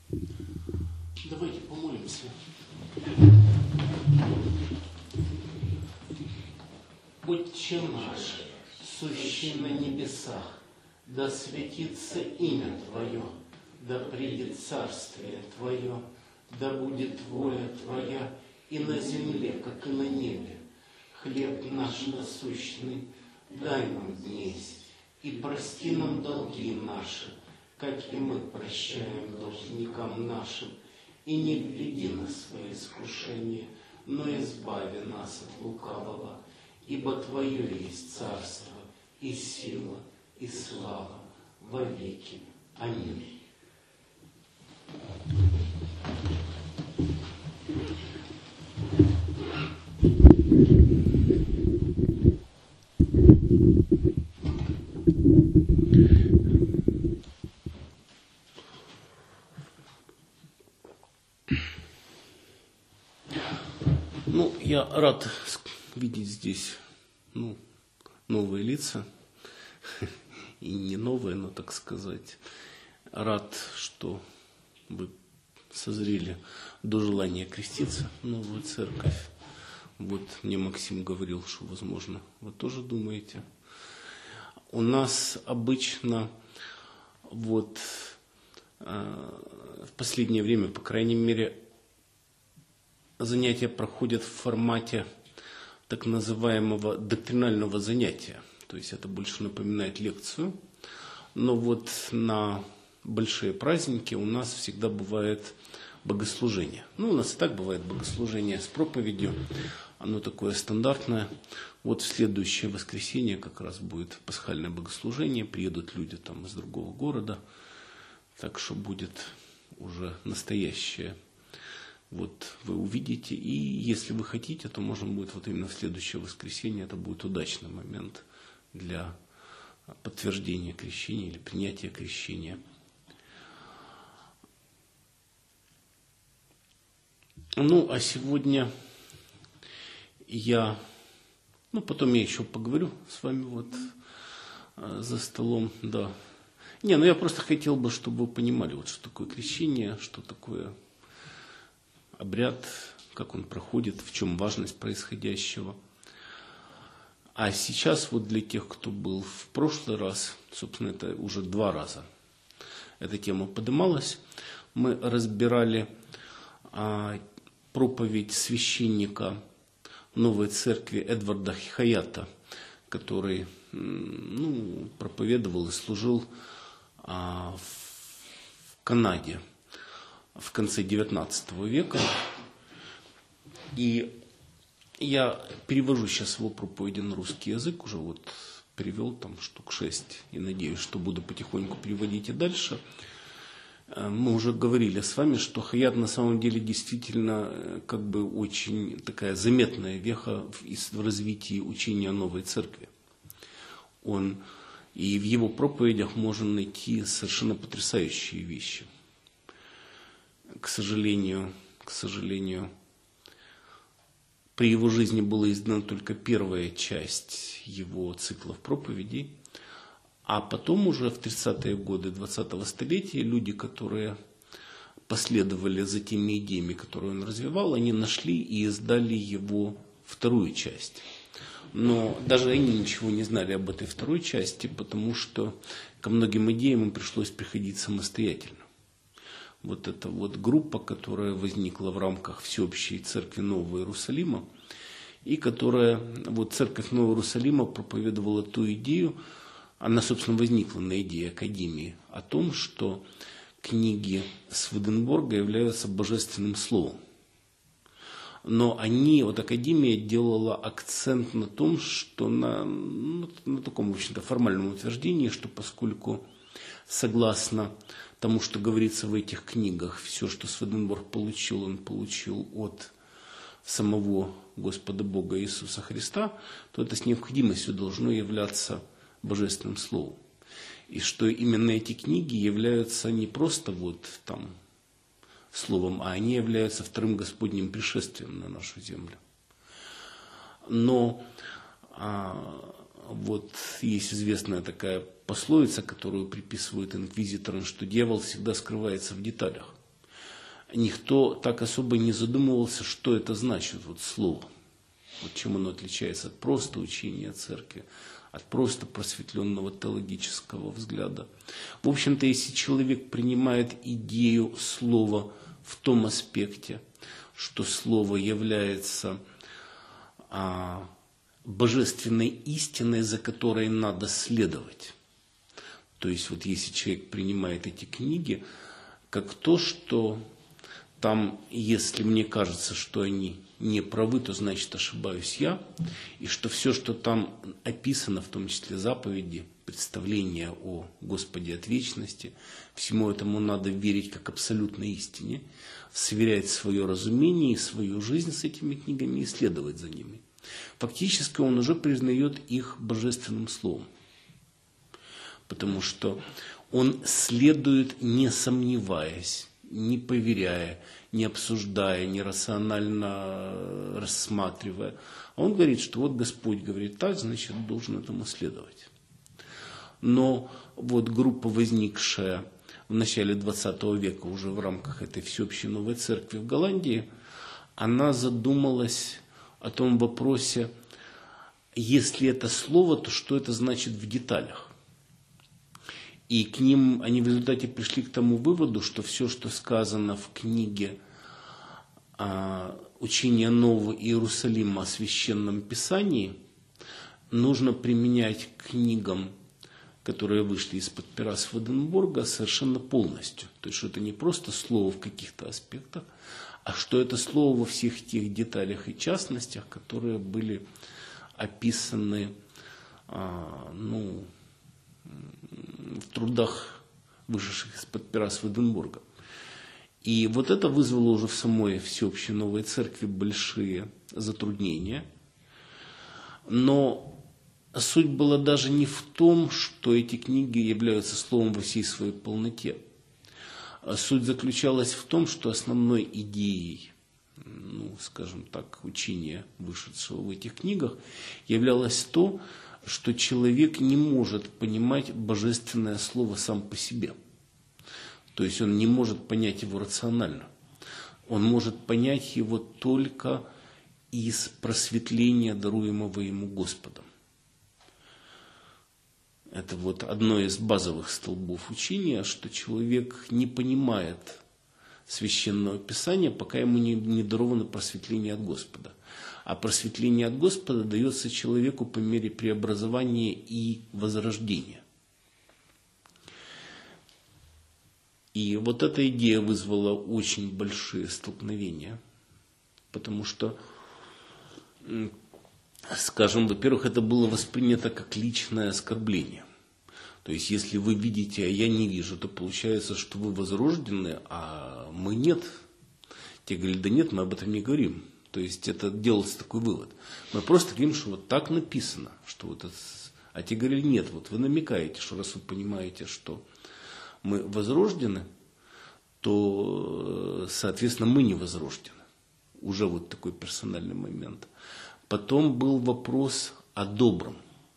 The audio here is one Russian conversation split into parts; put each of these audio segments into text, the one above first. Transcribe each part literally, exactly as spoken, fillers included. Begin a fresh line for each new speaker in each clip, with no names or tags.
Давайте помолимся. Отче наш, сущий на небесах, да светится имя Твое, да придет царствие Твое, да будет воля Твоя и на земле, как и на небе. Хлеб наш насущный дай нам днесь, и прости нам долги наши, как и мы прощаем должникам нашим, и не введи нас в свои искушения, но избави нас от лукавого, ибо Твое есть царство, и сила, и слава во веки. Аминь. Ну, я рад видеть здесь, ну, новые лица, и не новые, но, так сказать, рад, что вы созрели до желания креститься в новую церковь. Вот мне Максим говорил, что, возможно, вы тоже думаете. У нас обычно вот э, в последнее время, по крайней мере, занятия проходят в формате так называемого доктринального занятия. То есть это больше напоминает лекцию. Но вот на большие праздники у нас всегда бывает богослужение. Ну, у нас и так бывает богослужение с проповедью. Оно такое стандартное. Вот в следующее воскресенье как раз будет пасхальное богослужение. Приедут люди там из другого города. Так что будет уже настоящее. Вот вы увидите, и если вы хотите, то можно будет вот именно в следующее воскресенье, это будет удачный момент для подтверждения крещения или принятия крещения. Ну, а сегодня я, ну, потом я еще поговорю с вами вот за столом, да. Не, ну я просто хотел бы, чтобы вы понимали, вот что такое крещение, что такое обряд, как он проходит, в чем важность происходящего. А сейчас вот для тех, кто был в прошлый раз, собственно, это уже два раза эта тема поднималась, мы разбирали а, проповедь священника Новой Церкви Эдварда Хаята, который ну, проповедовал и служил а, в Канаде в конце девятнадцатого века. И я перевожу сейчас его проповеди на русский язык, уже вот перевел там штук шесть, и надеюсь, что буду потихоньку переводить и дальше. Мы уже говорили с вами, что Хаят на самом деле действительно как бы очень такая заметная веха в, в развитии учения Новой Церкви. Он, и в его проповедях можно найти совершенно потрясающие вещи. К сожалению, к сожалению, при его жизни была издана только первая часть его циклов проповедей, а потом уже в тридцатые годы двадцатого столетия люди, которые последовали за теми идеями, которые он развивал, они нашли и издали его вторую часть. Но даже они ничего не знали об этой второй части, потому что ко многим идеям им пришлось приходить самостоятельно. Вот эта вот группа, которая возникла в рамках Всеобщей Церкви Нового Иерусалима, и которая, вот Церковь Нового Иерусалима проповедовала ту идею, она, собственно, возникла на идее Академии, о том, что книги Сведенборга являются божественным словом. Но они, вот Академия делала акцент на том, что на, ну, на таком, в общем-то, формальном утверждении, что поскольку согласно тому, что говорится в этих книгах, все, что Сведенборг получил, он получил от самого Господа Бога Иисуса Христа, то это с необходимостью должно являться божественным словом. И что именно эти книги являются не просто вот там словом, а они являются вторым Господним пришествием на нашу землю. Но а, вот есть известная такая пословица, которую приписывают инквизиторам, что дьявол всегда скрывается в деталях. никто так особо не задумывался, что это значит, вот слово. Вот чем оно отличается от просто учения церкви, от просто просветленного теологического взгляда. В общем-то, если человек принимает идею слова в том аспекте, что слово является а, божественной истиной, за которой надо следовать. То есть вот если человек принимает эти книги как то, что там, если мне кажется, что они не правы, то значит ошибаюсь я, и что все, что там описано, в том числе заповеди, представления о Господе от вечности, всему этому надо верить как абсолютной истине, сверять свое разумение и свою жизнь с этими книгами и следовать за ними. Фактически он уже признает их божественным словом, потому что он следует, не сомневаясь, не поверяя, не обсуждая, не рационально рассматривая. А он говорит, что вот Господь говорит так, значит, должен этому следовать. Но вот группа, возникшая в начале двадцатого века уже в рамках этой всеобщей новой церкви в Голландии, она задумалась о том вопросе, если это слово, то что это значит в деталях. И к ним они в результате пришли к тому выводу, что все, что сказано в книге а, «Учение Нового Иерусалима о Священном Писании», нужно применять к книгам, которые вышли из-под пера Сведенборга, совершенно полностью. То есть, что это не просто слово в каких-то аспектах, а что это слово во всех тех деталях и частностях, которые были описаны, а, ну, в трудах, вышедших из-под пера Сведенборга. И вот это вызвало уже в самой всеобщей новой церкви большие затруднения. Но суть была даже не в том, что эти книги являются словом во всей своей полноте. Суть заключалась в том, что основной идеей, ну, скажем так, учения, вышедшего в этих книгах, являлось то, что человек не может понимать божественное слово сам по себе. То есть он не может понять его рационально. Он может понять его только из просветления, даруемого ему Господом. Это вот одно из базовых столбов учения, что человек не понимает Священного Писания, пока ему не, не даровано просветление от Господа. А просветление от Господа дается человеку по мере преобразования и возрождения. И вот эта идея вызвала очень большие столкновения, потому что, скажем, во-первых, это было воспринято как личное оскорбление. То есть, если вы видите, а я не вижу, то получается, что вы возрождены, а мы нет. Те говорили, да нет, мы об этом не говорим. То есть, это делался такой вывод. Мы просто говорим, что вот так написано. Что вот это... А те говорили, нет, вот вы намекаете, что раз вы понимаете, что мы возрождены, то, соответственно, мы не возрождены. Уже вот такой персональный момент. Потом был вопрос о добром.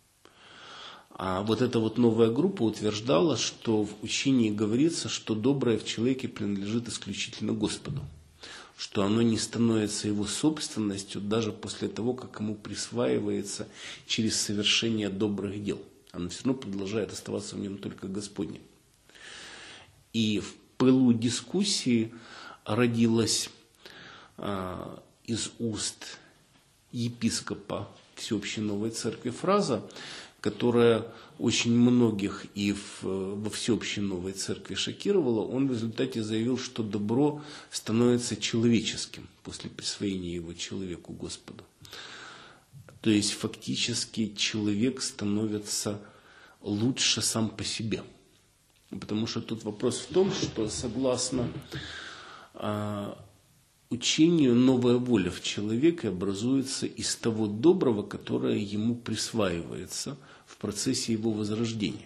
А вот эта вот новая группа утверждала, что в учении говорится, что доброе в человеке принадлежит исключительно Господу. Что оно не становится его собственностью даже после того, как ему присваивается через совершение добрых дел. Оно все равно продолжает оставаться в нем только Господним. И в пылу дискуссии родилась а, из уст епископа Всеобщей Новой Церкви фраза, которая очень многих и в, во Всеобщей Новой Церкви шокировала. Он в результате заявил, что добро становится человеческим после присвоения его человеку Господу. То есть фактически человек становится лучше сам по себе. Потому что тут вопрос в том, что согласно э, учению новая воля в человеке образуется из того доброго, которое ему присваивается в процессе его возрождения.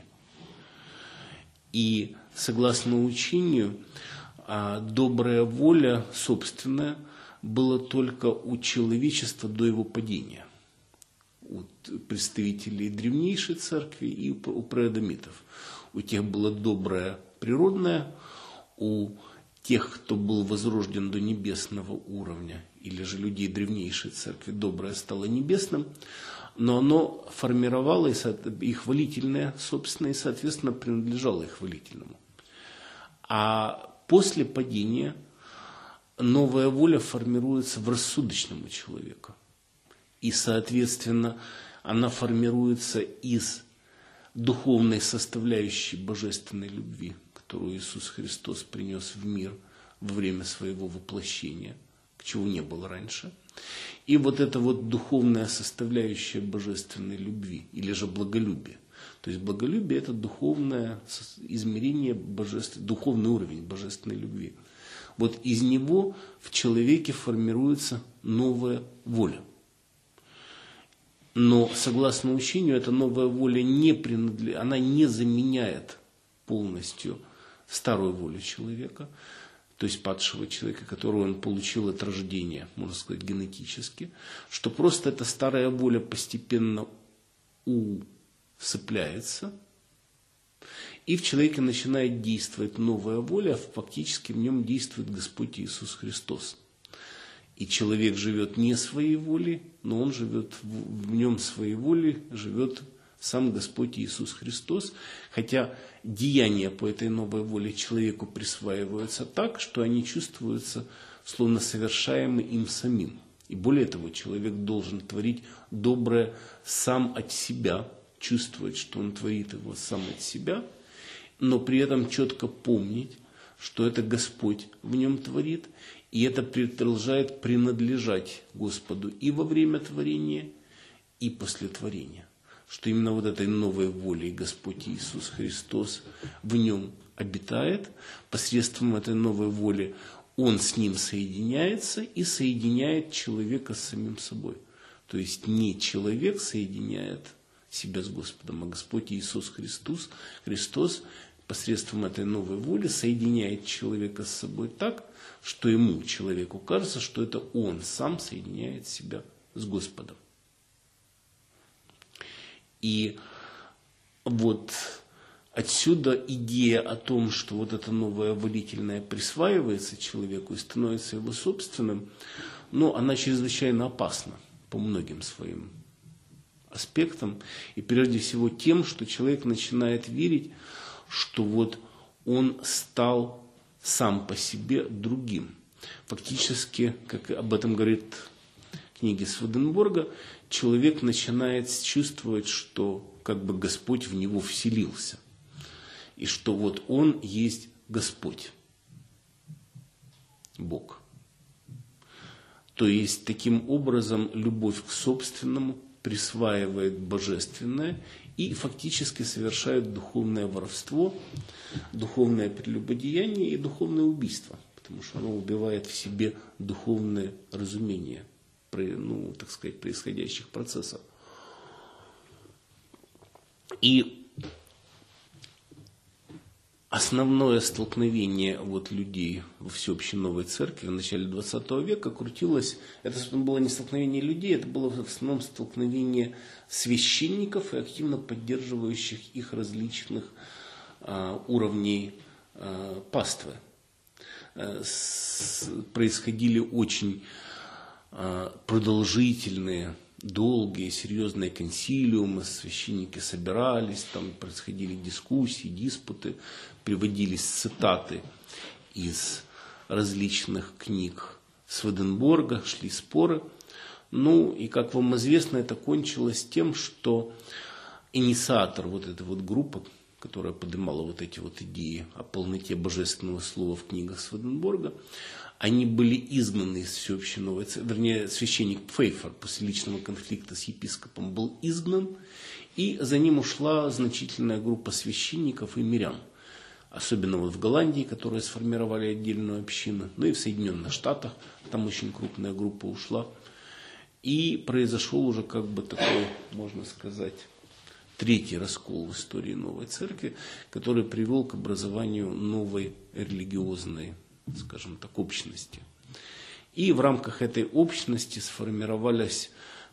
И согласно учению, э, добрая воля собственная была только у человечества до его падения. У представителей древнейшей церкви и у преадамитов. У тех было доброе природное, у тех, кто был возрожден до небесного уровня, или же людей древнейшей церкви, доброе стало небесным, но оно формировало и хвалительное, собственно, и, соответственно, принадлежало и хвалительному. А после падения новая воля формируется в рассудочном у человека. И, соответственно, она формируется из духовной составляющей божественной любви, которую Иисус Христос принес в мир во время своего воплощения, к чему не было раньше. И вот эта вот духовная составляющая божественной любви, или же благолюбие. То есть благолюбие – это духовное измерение, божественной, духовный уровень божественной любви. Вот из него в человеке формируется новая воля. Но, согласно учению, эта новая воля не принадлежит, она не заменяет полностью старую волю человека, то есть падшего человека, которую он получил от рождения, можно сказать, генетически, что просто эта старая воля постепенно усыпляется, и в человеке начинает действовать новая воля, фактически в нем действует Господь Иисус Христос. И человек живет не своей волей, но он живет в, в нем своей волей, живет сам Господь Иисус Христос, хотя деяния по этой новой воле человеку присваиваются так, что они чувствуются словно совершаемы им самим. И более того, человек должен творить доброе сам от себя, чувствовать, что он творит его сам от себя, но при этом четко помнить, что это Господь в нем творит, и это продолжает принадлежать Господу и во время творения, и после творения. Что именно вот этой новой волей Господь Иисус Христос в нем обитает, посредством этой новой воли Он с ним соединяется и соединяет человека с самим собой. То есть не человек соединяет себя с Господом, а Господь Иисус Христос, Христос посредством этой новой воли соединяет человека с собой так, что ему, человеку, кажется, что это он сам соединяет себя с Господом. И вот отсюда идея о том, что вот это новое волительное присваивается человеку и становится его собственным, но она чрезвычайно опасна по многим своим аспектам. И прежде всего тем, что человек начинает верить, что вот он стал сам по себе другим. Фактически, как об этом говорит книга Сведенборга, человек начинает чувствовать, что как бы Господь в него вселился. И что вот он есть Господь, Бог. То есть, таким образом, любовь к собственному присваивает божественное и фактически совершает духовное воровство, духовное прелюбодеяние и духовное убийство, потому что оно убивает в себе духовное разумение, ну, так сказать, происходящих процессов. И основное столкновение вот людей во всеобщей новой церкви в начале двадцатого века крутилось, это было не столкновение людей, это было в основном столкновение священников и активно поддерживающих их различных а, уровней а, паствы. А, с, происходили очень а, продолжительные, долгие, серьезные консилиумы, священники собирались, там происходили дискуссии, диспуты, приводились цитаты из различных книг Сведенборга, шли споры. Ну, и, как вам известно, это кончилось тем, что инициатор вот этой вот группы, которая поднимала вот эти вот идеи о полноте божественного слова в книгах Сведенборга, они были изгнаны из всеобщей новой церкви, вернее, священник Пфейфер после личного конфликта с епископом был изгнан, и за ним ушла значительная группа священников и мирян. Особенно вот в Голландии, которые сформировали отдельную общину, ну и в Соединенных Штатах, там очень крупная группа ушла. И произошел уже как бы такой, можно сказать, третий раскол в истории новой церкви, который привел к образованию новой религиозной, скажем так, общности. И в рамках этой общности сформировались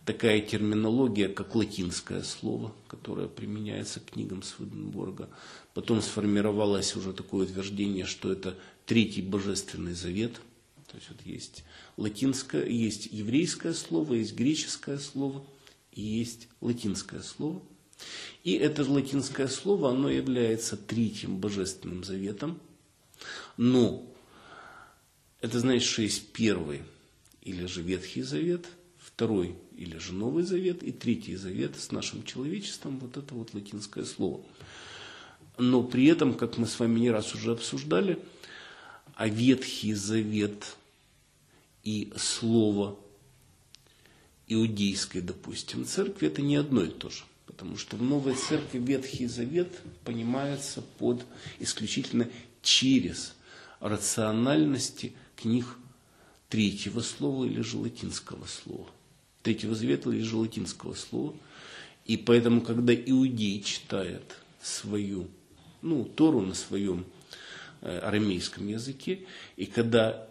такая терминология, как латинское слово, которое применяется к книгам Сведенборга. Потом сформировалось уже такое утверждение, что это Третий Божественный Завет. То есть вот есть латинское, есть еврейское слово, есть греческое слово и есть латинское слово. И это латинское слово, оно является Третьим Божественным Заветом. Но это значит, что есть Первый или же Ветхий Завет, Второй или же Новый Завет и Третий Завет с нашим человечеством, вот это вот латинское слово. Но при этом, как мы с вами не раз уже обсуждали, а Ветхий Завет и слово иудейской, допустим, церкви, это не одно и то же. Потому что в Новой Церкви Ветхий Завет понимается под исключительно через рациональности книг Третьего Слова или же латинского слова. Третьего Завета или же латинского слова. И поэтому, когда иудей читает свою, ну, Тору на своем э, арамейском языке, и когда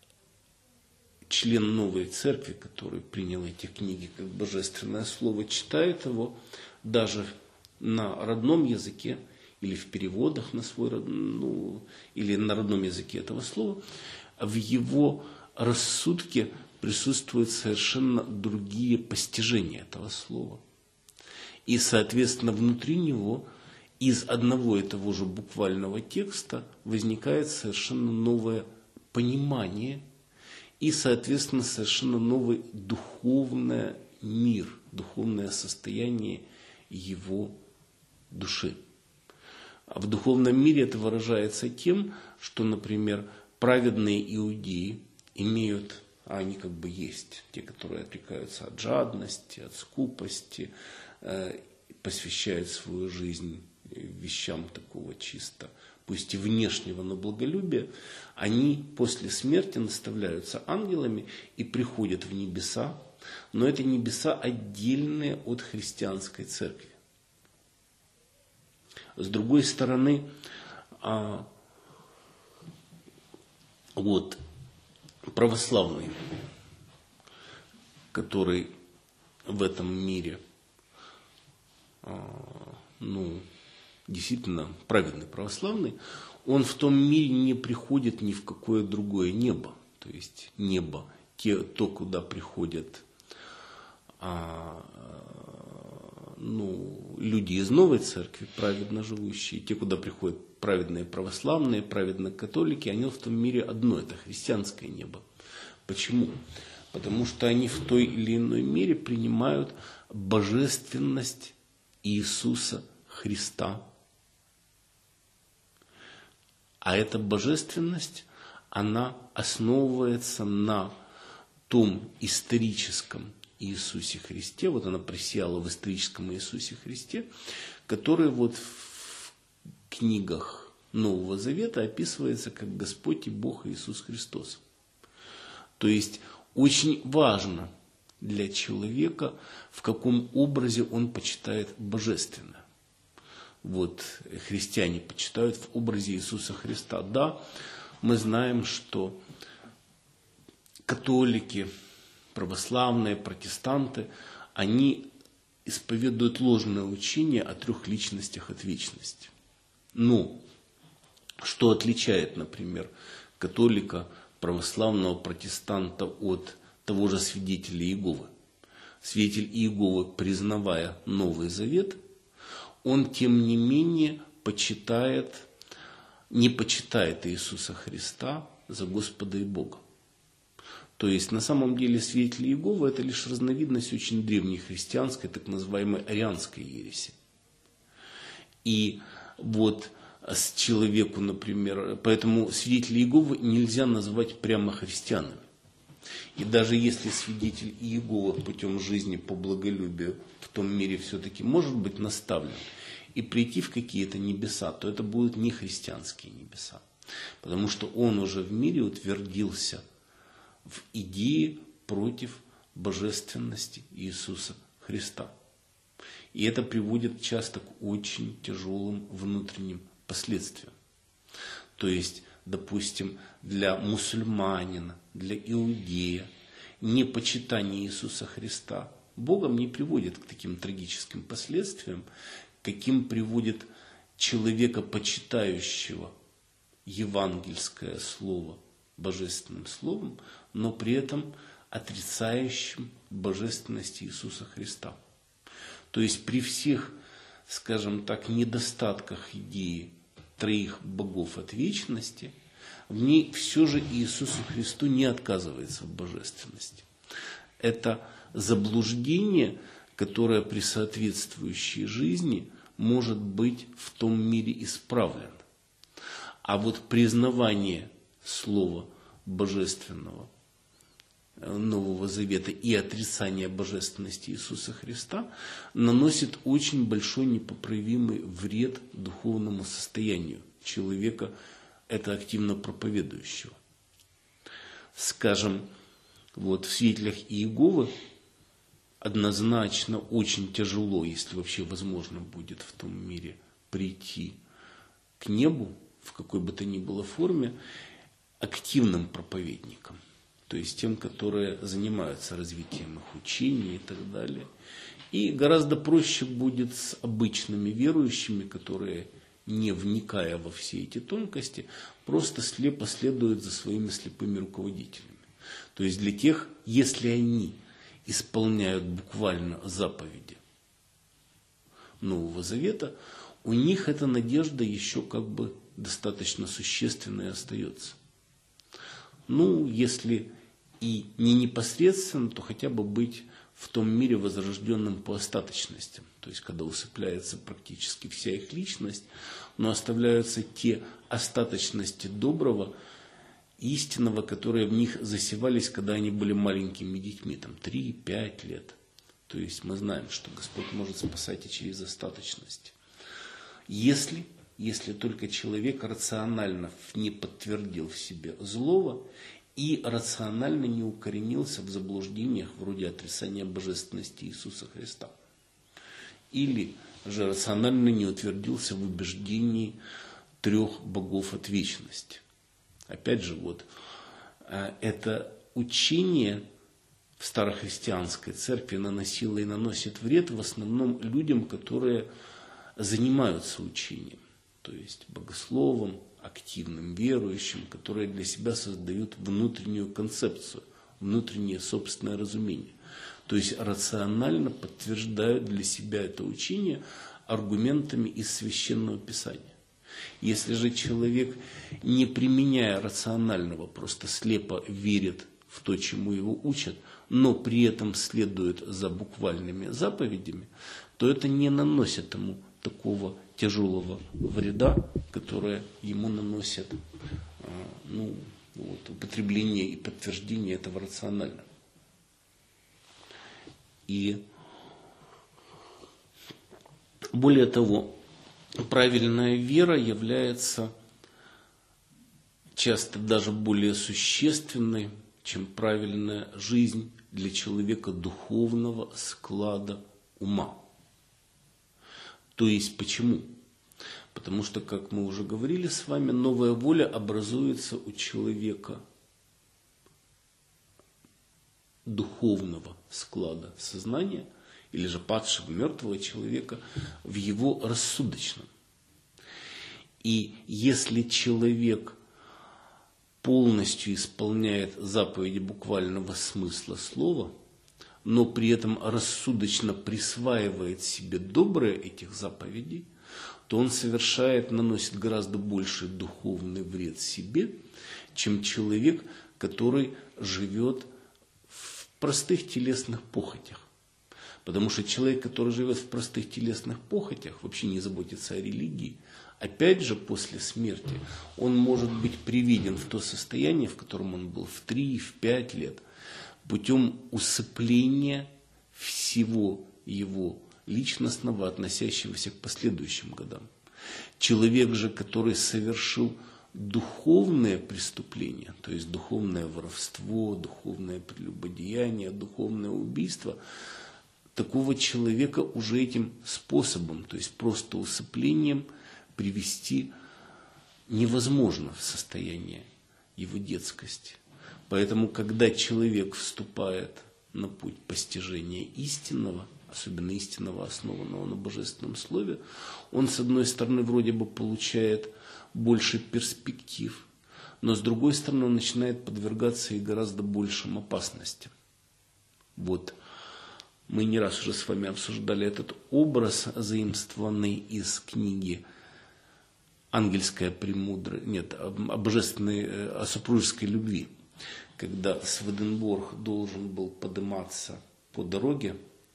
член Новой Церкви, который принял эти книги как божественное слово, читает его даже на родном языке или в переводах на свой, ну, или на родном языке этого слова, в его рассудке присутствуют совершенно другие постижения этого слова. И, соответственно, внутри него из одного и того же буквального текста возникает совершенно новое понимание и, соответственно, совершенно новый духовный мир, духовное состояние его души. А в духовном мире это выражается тем, что, например, праведные иудеи имеют, а они как бы есть, те, которые отрекаются от жадности, от скупости, э, посвящают свою жизнь вещам такого чисто, пусть и внешнего, но благолюбия, они после смерти наставляются ангелами и приходят в небеса, но это небеса отдельные от христианской церкви. С другой стороны, а, вот православный, который в этом мире, а, ну, действительно праведный православный, он в том мире не приходит ни в какое другое небо. То есть небо, те, то, куда приходят а, ну, люди из новой церкви, праведно живущие, те, куда приходят праведные православные, праведные католики, они в том мире одно, это христианское небо. Почему? Потому что они в той или иной мере принимают божественность Иисуса Христа. А эта божественность, она основывается на том историческом Иисусе Христе, вот она просияла в историческом Иисусе Христе, который вот в книгах Нового Завета описывается как Господь и Бог Иисус Христос. То есть очень важно для человека, в каком образе он почитает божественное. Вот христиане почитают в образе Иисуса Христа. Да, мы знаем, что католики, православные, протестанты, они исповедуют ложное учение о трех личностях от вечности. Но что отличает, например, католика, православного, протестанта от того же свидетеля Иеговы? Свидетель Иеговы, признавая Новый Завет, он, тем не менее, почитает, не почитает Иисуса Христа за Господа и Бога. То есть, на самом деле, свидетель Иеговы – это лишь разновидность очень древней христианской, так называемой арианской ереси. И вот с человеку, например, поэтому свидетелей Иеговы нельзя назвать прямо христианами. И даже если свидетель Иеговы путем жизни по благолюбию в том мире все-таки может быть наставлен и прийти в какие-то небеса, то это будут не христианские небеса. Потому что он уже в мире утвердился в идее против божественности Иисуса Христа. И это приводит часто к очень тяжелым внутренним последствиям. То есть, допустим, для мусульманина, для иудея непочитание Иисуса Христа Богом не приводит к таким трагическим последствиям, каким приводит человека, почитающего евангельское слово божественным словом, но при этом отрицающим божественность Иисуса Христа. То есть при всех, скажем так, недостатках идеи троих богов от вечности, в ней все же Иисусу Христу не отказывается в божественности. Это заблуждение, которое при соответствующей жизни может быть в том мире исправлено. А вот признавание слова божественного Нового Завета и отрицание божественности Иисуса Христа наносит очень большой непоправимый вред духовному состоянию человека, это активно проповедующего. Скажем, вот в свидетелях Иеговы однозначно очень тяжело, если вообще возможно будет в том мире прийти к небу, в какой бы то ни было форме, активным проповедникам. То есть тем, которые занимаются развитием их учений и так далее. И гораздо проще будет с обычными верующими, которые, не вникая во все эти тонкости, просто слепо следуют за своими слепыми руководителями. То есть для тех, если они исполняют буквально заповеди Нового Завета, у них эта надежда еще как бы достаточно существенной остается. Ну, если и не непосредственно, то хотя бы быть в том мире возрожденным по остаточностям. То есть, когда усыпляется практически вся их личность, но оставляются те остаточности доброго, истинного, которые в них засевались, когда они были маленькими детьми, там три-пять лет. То есть мы знаем, что Господь может спасать и через остаточность. Если, если только человек рационально не подтвердил в себе злого и рационально не укоренился в заблуждениях вроде отрицания божественности Иисуса Христа. Или же рационально не утвердился в убеждении трех богов от вечности. Опять же, вот это учение в старохристианской церкви наносило и наносит вред в основном людям, которые занимаются учением, то есть богословом, активным верующим, которые для себя создают внутреннюю концепцию, внутреннее собственное разумение. То есть рационально подтверждают для себя это учение аргументами из Священного Писания. Если же человек, не применяя рационального, просто слепо верит в то, чему его учат, но при этом следует за буквальными заповедями, то это не наносит ему такого тяжелого вреда, которое ему наносит ну, вот, употребление и подтверждение этого рационально. И более того, правильная вера является часто даже более существенной, чем правильная жизнь для человека духовного склада ума. То есть почему? Потому что, как мы уже говорили с вами, новая воля образуется у человека духовного склада сознания, или же падшего, мертвого человека, в его рассудочном. И если человек полностью исполняет заповеди буквального смысла слова, но при этом рассудочно присваивает себе доброе этих заповедей, то он совершает, наносит гораздо больший духовный вред себе, чем человек, который живет в простых телесных похотях. Потому что человек, который живет в простых телесных похотях, вообще не заботится о религии, опять же после смерти он может быть приведен в то состояние, в котором он был в три, в пять лет, путем усыпления всего его личностного, относящегося к последующим годам. Человек же, который совершил духовное преступление, то есть духовное воровство, духовное прелюбодеяние, духовное убийство, такого человека уже этим способом, то есть просто усыплением, привести невозможно в состояние его детскости. Поэтому, когда человек вступает на путь постижения истинного, особенно истинного, основанного на Божественном Слове, он, с одной стороны, вроде бы получает больше перспектив, но с другой стороны, он начинает подвергаться и гораздо большим опасностям. Вот мы не раз уже с вами обсуждали этот образ, заимствованный из книги «Ангельская премудрость», нет, о божественной, о супружеской любви, когда Сведенборг должен был подниматься по дороге,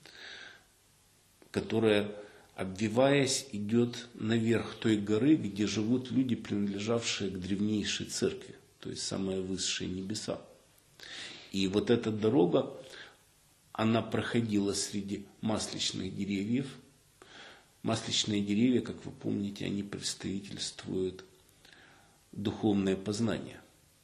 которая, обвиваясь, идет наверх той горы, где живут люди, принадлежавшие к древнейшей церкви, то есть самые высшие небеса. И вот эта дорога, она проходила среди масличных деревьев. Масличные деревья, как вы помните, они представительствуют духовное познание.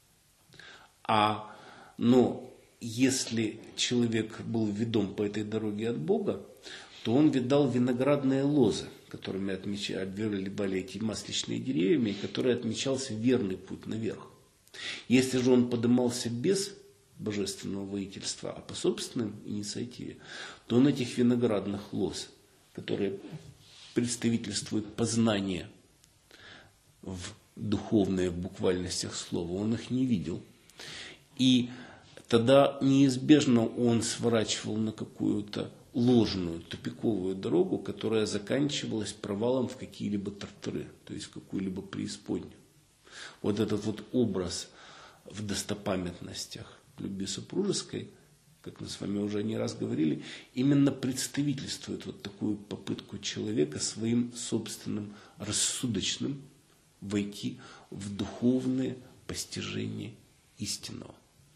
А, но если человек был ведом по этой дороге от Бога, то он видал виноградные лозы, которыми обвивали эти масличные деревья, и которые отмечался верный путь наверх. Если же он поднимался без божественного воительства, а по собственной инициативе, то он этих виноградных лоз, которые представительствуют познание в духовной буквальностях слова, он их не видел. И тогда неизбежно он сворачивал на какую-то ложную, тупиковую дорогу, которая заканчивалась провалом в какие-либо тартары, то есть в какую-либо преисподнюю. Вот этот вот образ в достопамятностях любви супружеской, как мы с вами уже не раз говорили, именно представительствует вот такую попытку человека своим собственным рассудочным войти в духовное постижение истинного.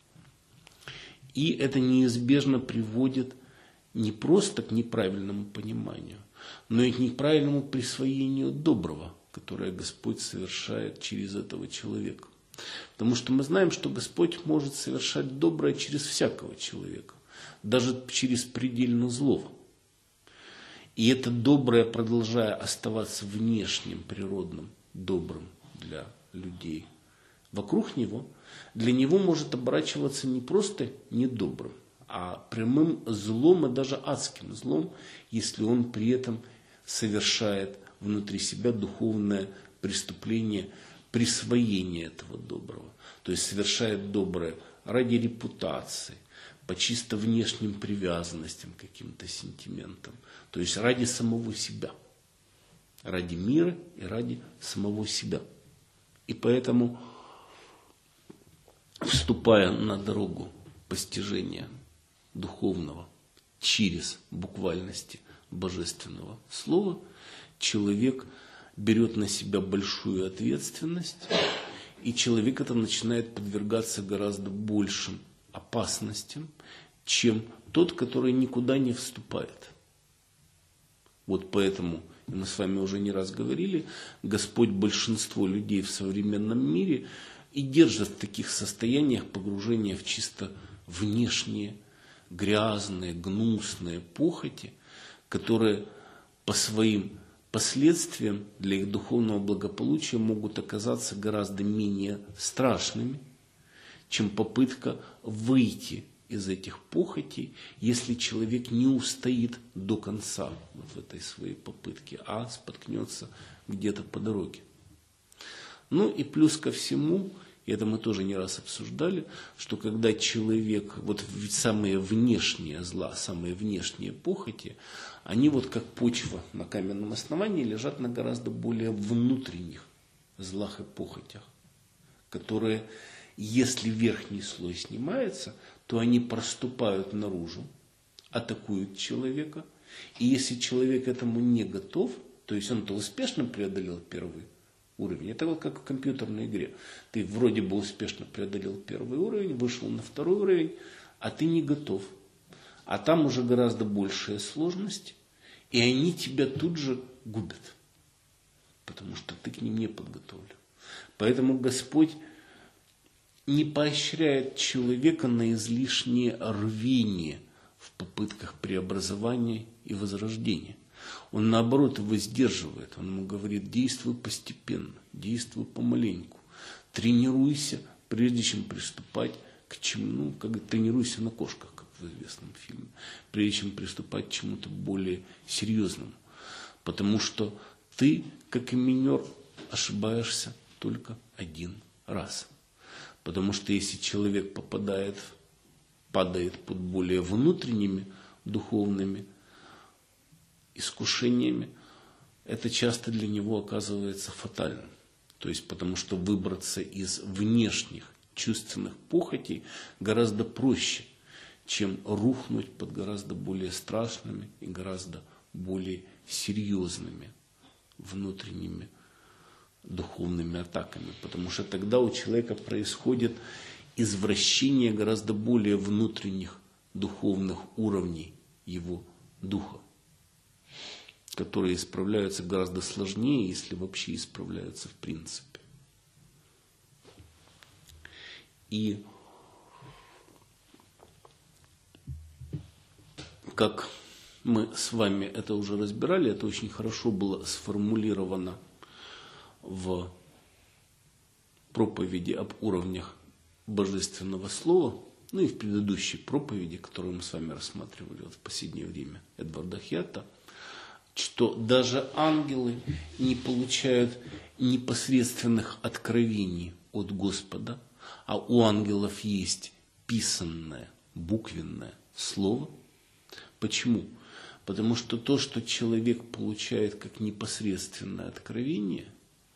И это неизбежно приводит не просто к неправильному пониманию, но и к неправильному присвоению доброго, которое Господь совершает через этого человека. Потому что мы знаем, что Господь может совершать доброе через всякого человека, даже через предельно злого. И это доброе, продолжая оставаться внешним, природным, добрым для людей вокруг него, для него может оборачиваться не просто недобрым, а прямым злом и даже адским злом, если он при этом совершает внутри себя духовное преступление, присвоение этого доброго. То есть совершает доброе ради репутации, по чисто внешним привязанностям, каким-то сентиментам. То есть ради самого себя. Ради мира и ради самого себя. И поэтому, вступая на дорогу постижения духовного через буквальности божественного слова, человек берет на себя большую ответственность, и человек это начинает подвергаться гораздо большим опасностям, чем тот, который никуда не вступает. Вот поэтому, и мы с вами уже не раз говорили, Господь большинство людей в современном мире и держит в таких состояниях погружения в чисто внешние, грязные, гнусные похоти, которые по своим последствиям для их духовного благополучия могут оказаться гораздо менее страшными, чем попытка выйти из этих похотей, если человек не устоит до конца вот в этой своей попытке, а споткнется где-то по дороге. Ну и плюс ко всему, и это мы тоже не раз обсуждали, что когда человек, вот самые внешние зла, самые внешние похоти, они вот как почва на каменном основании лежат на гораздо более внутренних злах и похотях, которые, если верхний слой снимается, то они проступают наружу, атакуют человека. И если человек этому не готов, то есть он-то успешно преодолел первый уровень. Это вот как в компьютерной игре. Ты вроде бы успешно преодолел первый уровень, вышел на второй уровень, а ты не готов. А там уже гораздо большая сложность, и они тебя тут же губят, потому что ты к ним не подготовлен. Поэтому Господь не поощряет человека на излишнее рвение в попытках преобразования и возрождения. Он, наоборот, его сдерживает. Он ему говорит: действуй постепенно, действуй помаленьку, тренируйся, прежде чем приступать к чему, ну, как тренируйся на кошках, как в известном фильме, прежде чем приступать к чему-то более серьезному. Потому что ты, как и минер, ошибаешься только один раз. Потому что если человек попадает, падает под более внутренними духовными искушениями, это часто для него оказывается фатальным. То есть потому что выбраться из внешних чувственных похотей гораздо проще, чем рухнуть под гораздо более страшными и гораздо более серьезными внутренними духовными атаками. Потому что тогда у человека происходит извращение гораздо более внутренних духовных уровней его духа, которые исправляются гораздо сложнее, если вообще исправляются в принципе. И как мы с вами это уже разбирали, это очень хорошо было сформулировано в проповеди об уровнях Божественного Слова, ну и в предыдущей проповеди, которую мы с вами рассматривали вот в последнее время, Эдварда Хьятта, что даже ангелы не получают непосредственных откровений от Господа, а у ангелов есть писанное, буквенное слово. Почему? Потому что то, что человек получает как непосредственное откровение,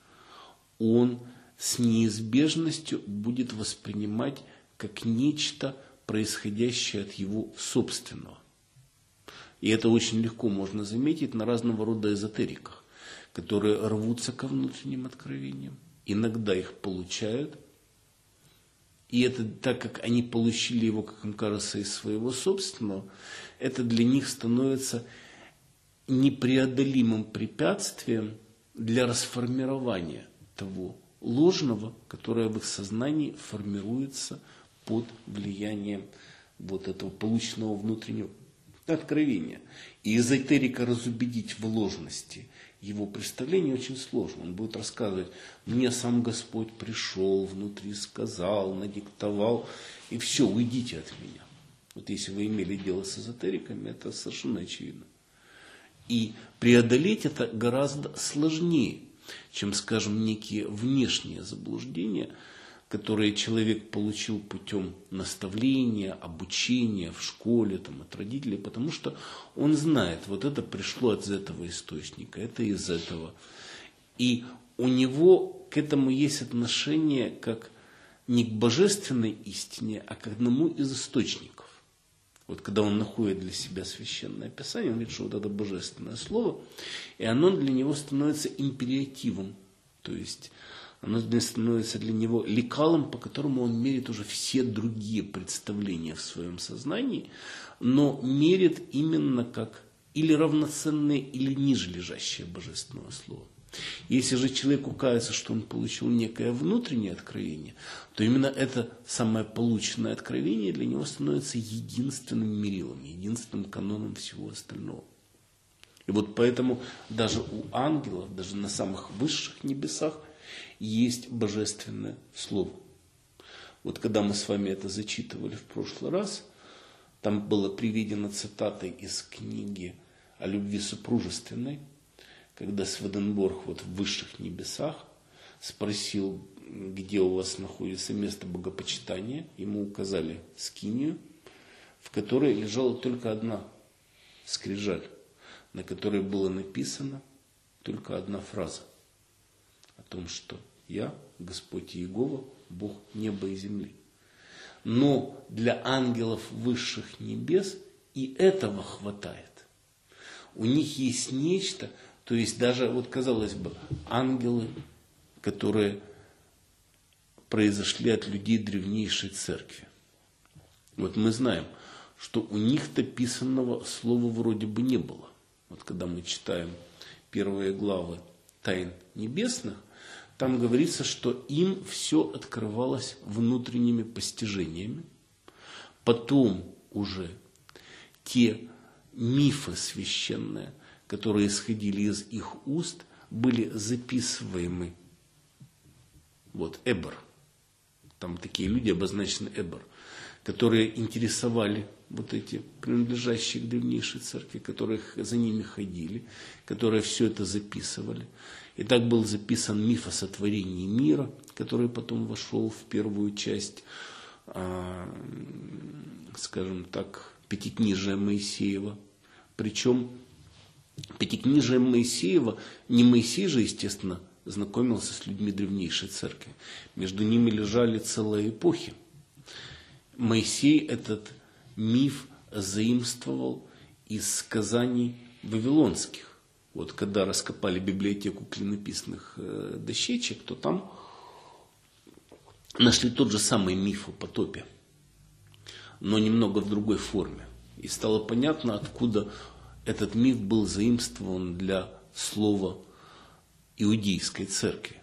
он с неизбежностью будет воспринимать как нечто, происходящее от его собственного. И это очень легко можно заметить на разного рода эзотериках, которые рвутся ко внутренним откровениям, иногда их получают, и это так как они получили его, как им кажется, из своего собственного, это для них становится непреодолимым препятствием для расформирования того ложного, которое в их сознании формируется под влиянием вот этого полученного внутреннего откровения. И эзотерика разубедить в ложности его представление очень сложно. Он будет рассказывать: мне сам Господь пришел, внутри сказал, надиктовал, и все, уйдите от меня. Вот если вы имели дело с эзотериками, это совершенно очевидно. И преодолеть это гораздо сложнее, чем, скажем, некие внешние заблуждения, которые человек получил путем наставления, обучения в школе, там, от родителей, потому что он знает, вот это пришло от этого источника, это из этого. И у него к этому есть отношение как не к божественной истине, а к одному из источников. Вот когда он находит для себя священное писание, он говорит, что вот это божественное слово, и оно для него становится империативом, то есть оно становится для него лекалом, по которому он мерит уже все другие представления в своем сознании, но мерит именно как или равноценное, или ниже лежащее божественное слово. Если же человеку кажется, что он получил некое внутреннее откровение, то именно это самое полученное откровение для него становится единственным мерилом, единственным каноном всего остального. И вот поэтому даже у ангелов, даже на самых высших небесах, есть божественное слово. Вот когда мы с вами это зачитывали в прошлый раз, там было приведено цитатой из книги о любви супружественной, когда Сведенборг вот в высших небесах спросил, где у вас находится место богопочитания. Ему указали скинию, в которой лежала только одна скрижаль, на которой было написано только одна фраза о том, что я, Господь Иегова, Бог неба и земли. Но для ангелов высших небес и этого хватает. У них есть нечто, то есть даже, вот казалось бы, ангелы, которые произошли от людей древнейшей церкви. Вот мы знаем, что у них-то писанного слова вроде бы не было. Вот когда мы читаем первые главы Тайн Небесных, там говорится, что им все открывалось внутренними постижениями. Потом уже те мифы священные, которые исходили из их уст, были записываемы. Вот Эбер. Там такие люди обозначены Эбер, которые интересовали вот эти принадлежащие к древнейшей церкви, которые за ними ходили, которые все это записывали. И так был записан миф о сотворении мира, который потом вошел в первую часть, скажем так, Пятикнижия Моисеева. Причем Пятикнижие Моисеева, не Моисей же, естественно, знакомился с людьми древнейшей церкви. Между ними лежали целые эпохи. Моисей этот миф заимствовал из сказаний вавилонских. Вот когда раскопали библиотеку клинописных э, дощечек, то там нашли тот же самый миф о потопе, но немного в другой форме. И стало понятно, откуда этот миф был заимствован для слова иудейской церкви.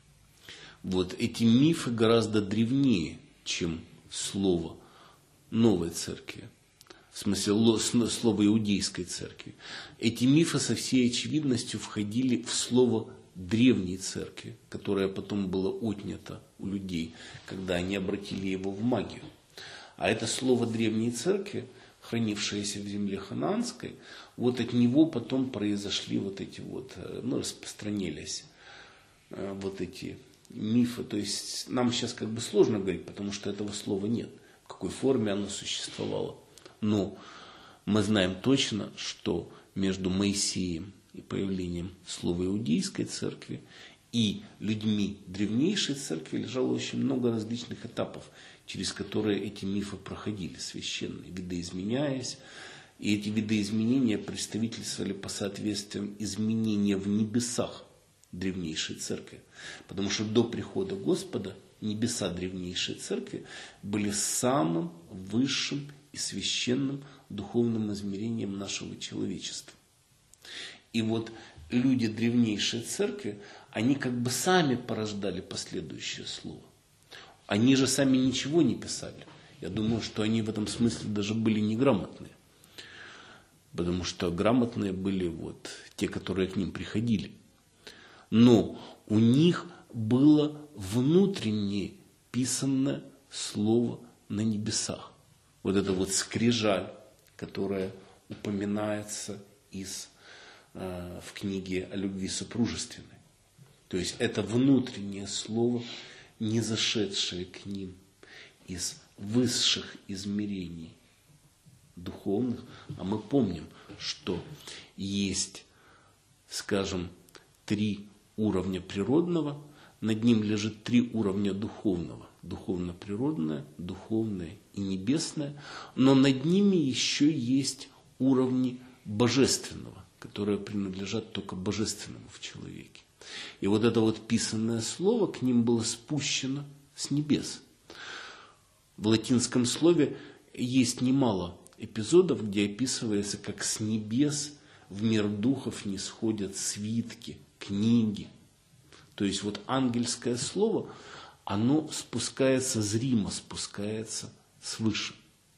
Вот эти мифы гораздо древнее, чем слово новой церкви, в смысле слово иудейской церкви. Эти мифы со всей очевидностью входили в слово древней церкви, которое потом было отнято у людей, когда они обратили его в магию. А это слово древней церкви, хранившееся в земле ханаанской, вот от него потом произошли вот эти вот, ну, распространились вот эти мифы. То есть нам сейчас как бы сложно говорить, потому что этого слова нет, в какой форме оно существовало. Но мы знаем точно, что между Моисеем и появлением слова иудейской церкви и людьми древнейшей церкви лежало очень много различных этапов, через которые эти мифы проходили, священные, видоизменяясь. И эти видоизменения представительствовали по соответствиям изменения в небесах древнейшей церкви. Потому что до прихода Господа небеса древнейшей церкви были самым высшим и священным духовным измерением нашего человечества. И вот люди древнейшей церкви, они как бы сами порождали последующее слово. Они же сами ничего не писали. Я думаю, что они в этом смысле даже были неграмотные. Потому что грамотные были вот те, которые к ним приходили. Но у них было внутреннее писанное слово на небесах. Вот это вот скрижаль, которая упоминается из, э, в книге о любви супружественной. То есть это внутреннее слово, не зашедшее к ним из высших измерений духовных. А мы помним, что есть, скажем, три уровня природного, над ним лежит три уровня духовного. Духовно-природное, духовное и небесное. Но над ними еще есть уровни божественного, которые принадлежат только божественному в человеке. И вот это вот писанное слово к ним было спущено с небес. В латинском слове есть немало эпизодов, где описывается, как с небес в мир духов нисходят свитки, книги. То есть вот ангельское слово, оно спускается зримо, спускается свыше.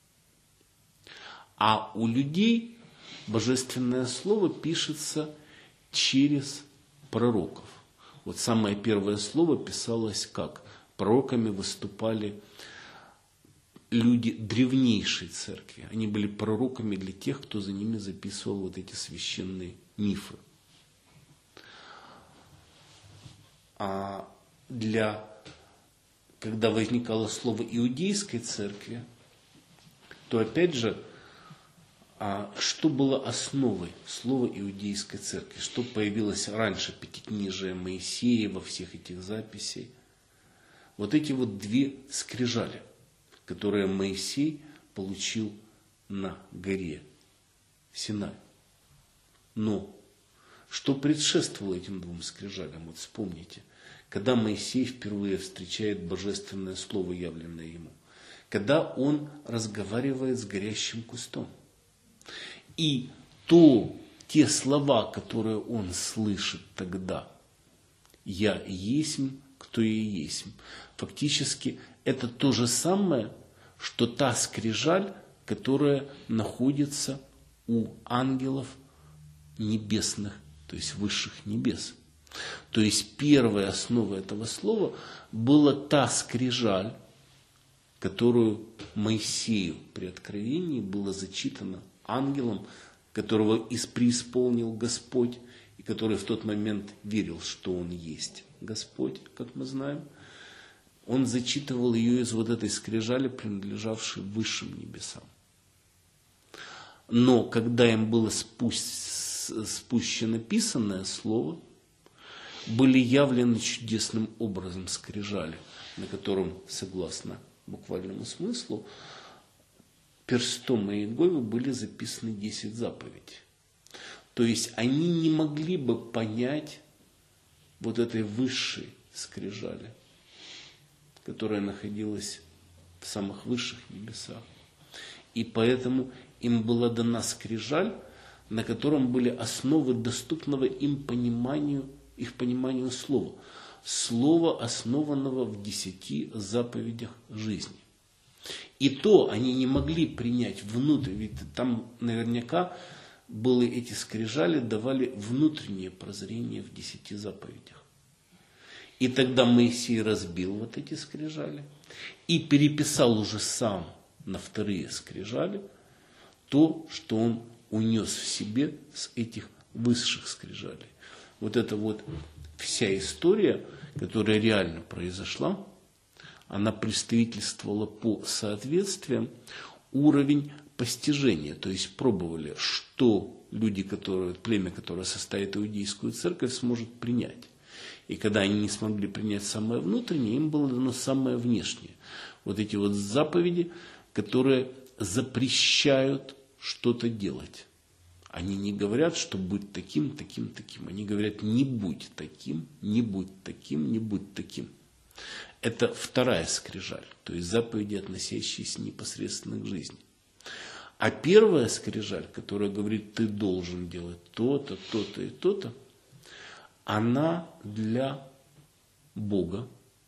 А у людей божественное слово пишется через пророков. Вот самое первое слово писалось как? Пророками выступали люди древнейшей церкви. Они были пророками для тех, кто за ними записывал вот эти священные мифы. А для, когда возникало слово иудейской церкви, то опять же, а что было основой слова иудейской церкви? Что появилось раньше Пятикнижия Моисеева, всех этих записей? Вот эти вот две скрижали, которые Моисей получил на горе Синай. Но что предшествовало этим двум скрижалям? Вот вспомните, когда Моисей впервые встречает божественное слово, явленное ему, когда он разговаривает с горящим кустом. И то, те слова, которые он слышит тогда, «Я есмь, кто я есмь», фактически это то же самое, что та скрижаль, которая находится у ангелов небесных, то есть высших небес. То есть первой основой этого слова была та скрижаль, которую Моисею при откровении было зачитано ангелом, которого преисполнил Господь, и который в тот момент верил, что он есть Господь, как мы знаем. Он зачитывал ее из вот этой скрижали, принадлежавшей высшим небесам. Но когда им было спущено писанное слово, были явлены чудесным образом скрижали, на котором, согласно буквальному смыслу, перстом Иеговы были записаны десять заповедей. То есть они не могли бы понять вот этой высшей скрижали, которая находилась в самых высших небесах. И поэтому им была дана скрижаль, на котором были основы доступного им пониманию, их пониманию слова. Слова, основанного в десяти заповедях жизни. И то они не могли принять внутрь, ведь там наверняка были эти скрижали, давали внутреннее прозрение в десяти заповедях. И тогда Моисей разбил вот эти скрижали и переписал уже сам на вторые скрижали то, что он унес в себе с этих высших скрижалей. Вот это вот вся история, которая реально произошла, она представительствовала по соответствиям уровень постижения. То есть пробовали, что люди, которые, племя, которое составит иудейскую церковь, сможет принять. И когда они не смогли принять самое внутреннее, им было дано самое внешнее. Вот эти вот заповеди, которые запрещают что-то делать. Они не говорят, что будь таким, таким, таким. Они говорят, не будь таким, не будь таким, не будь таким. Это вторая скрижаль, то есть заповеди, относящиеся непосредственно к жизни. А первая скрижаль, которая говорит, ты должен делать то-то, то-то и то-то, она для Бога.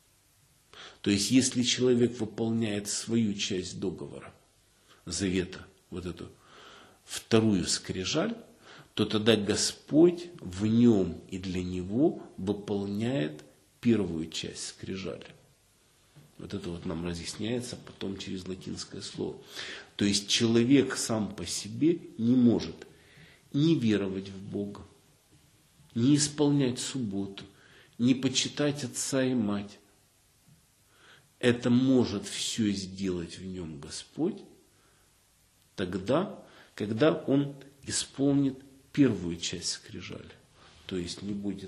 То есть, если человек выполняет свою часть договора, завета, вот эту вторую скрижаль, то тогда Господь в нем и для него выполняет первую часть скрижали. Вот это вот нам разъясняется потом через латинское слово. То есть человек сам по себе не может не веровать в Бога, не исполнять субботу, не почитать отца и мать. Это может все сделать в нем Господь тогда, когда он исполнит первую часть скрижали. То есть не будет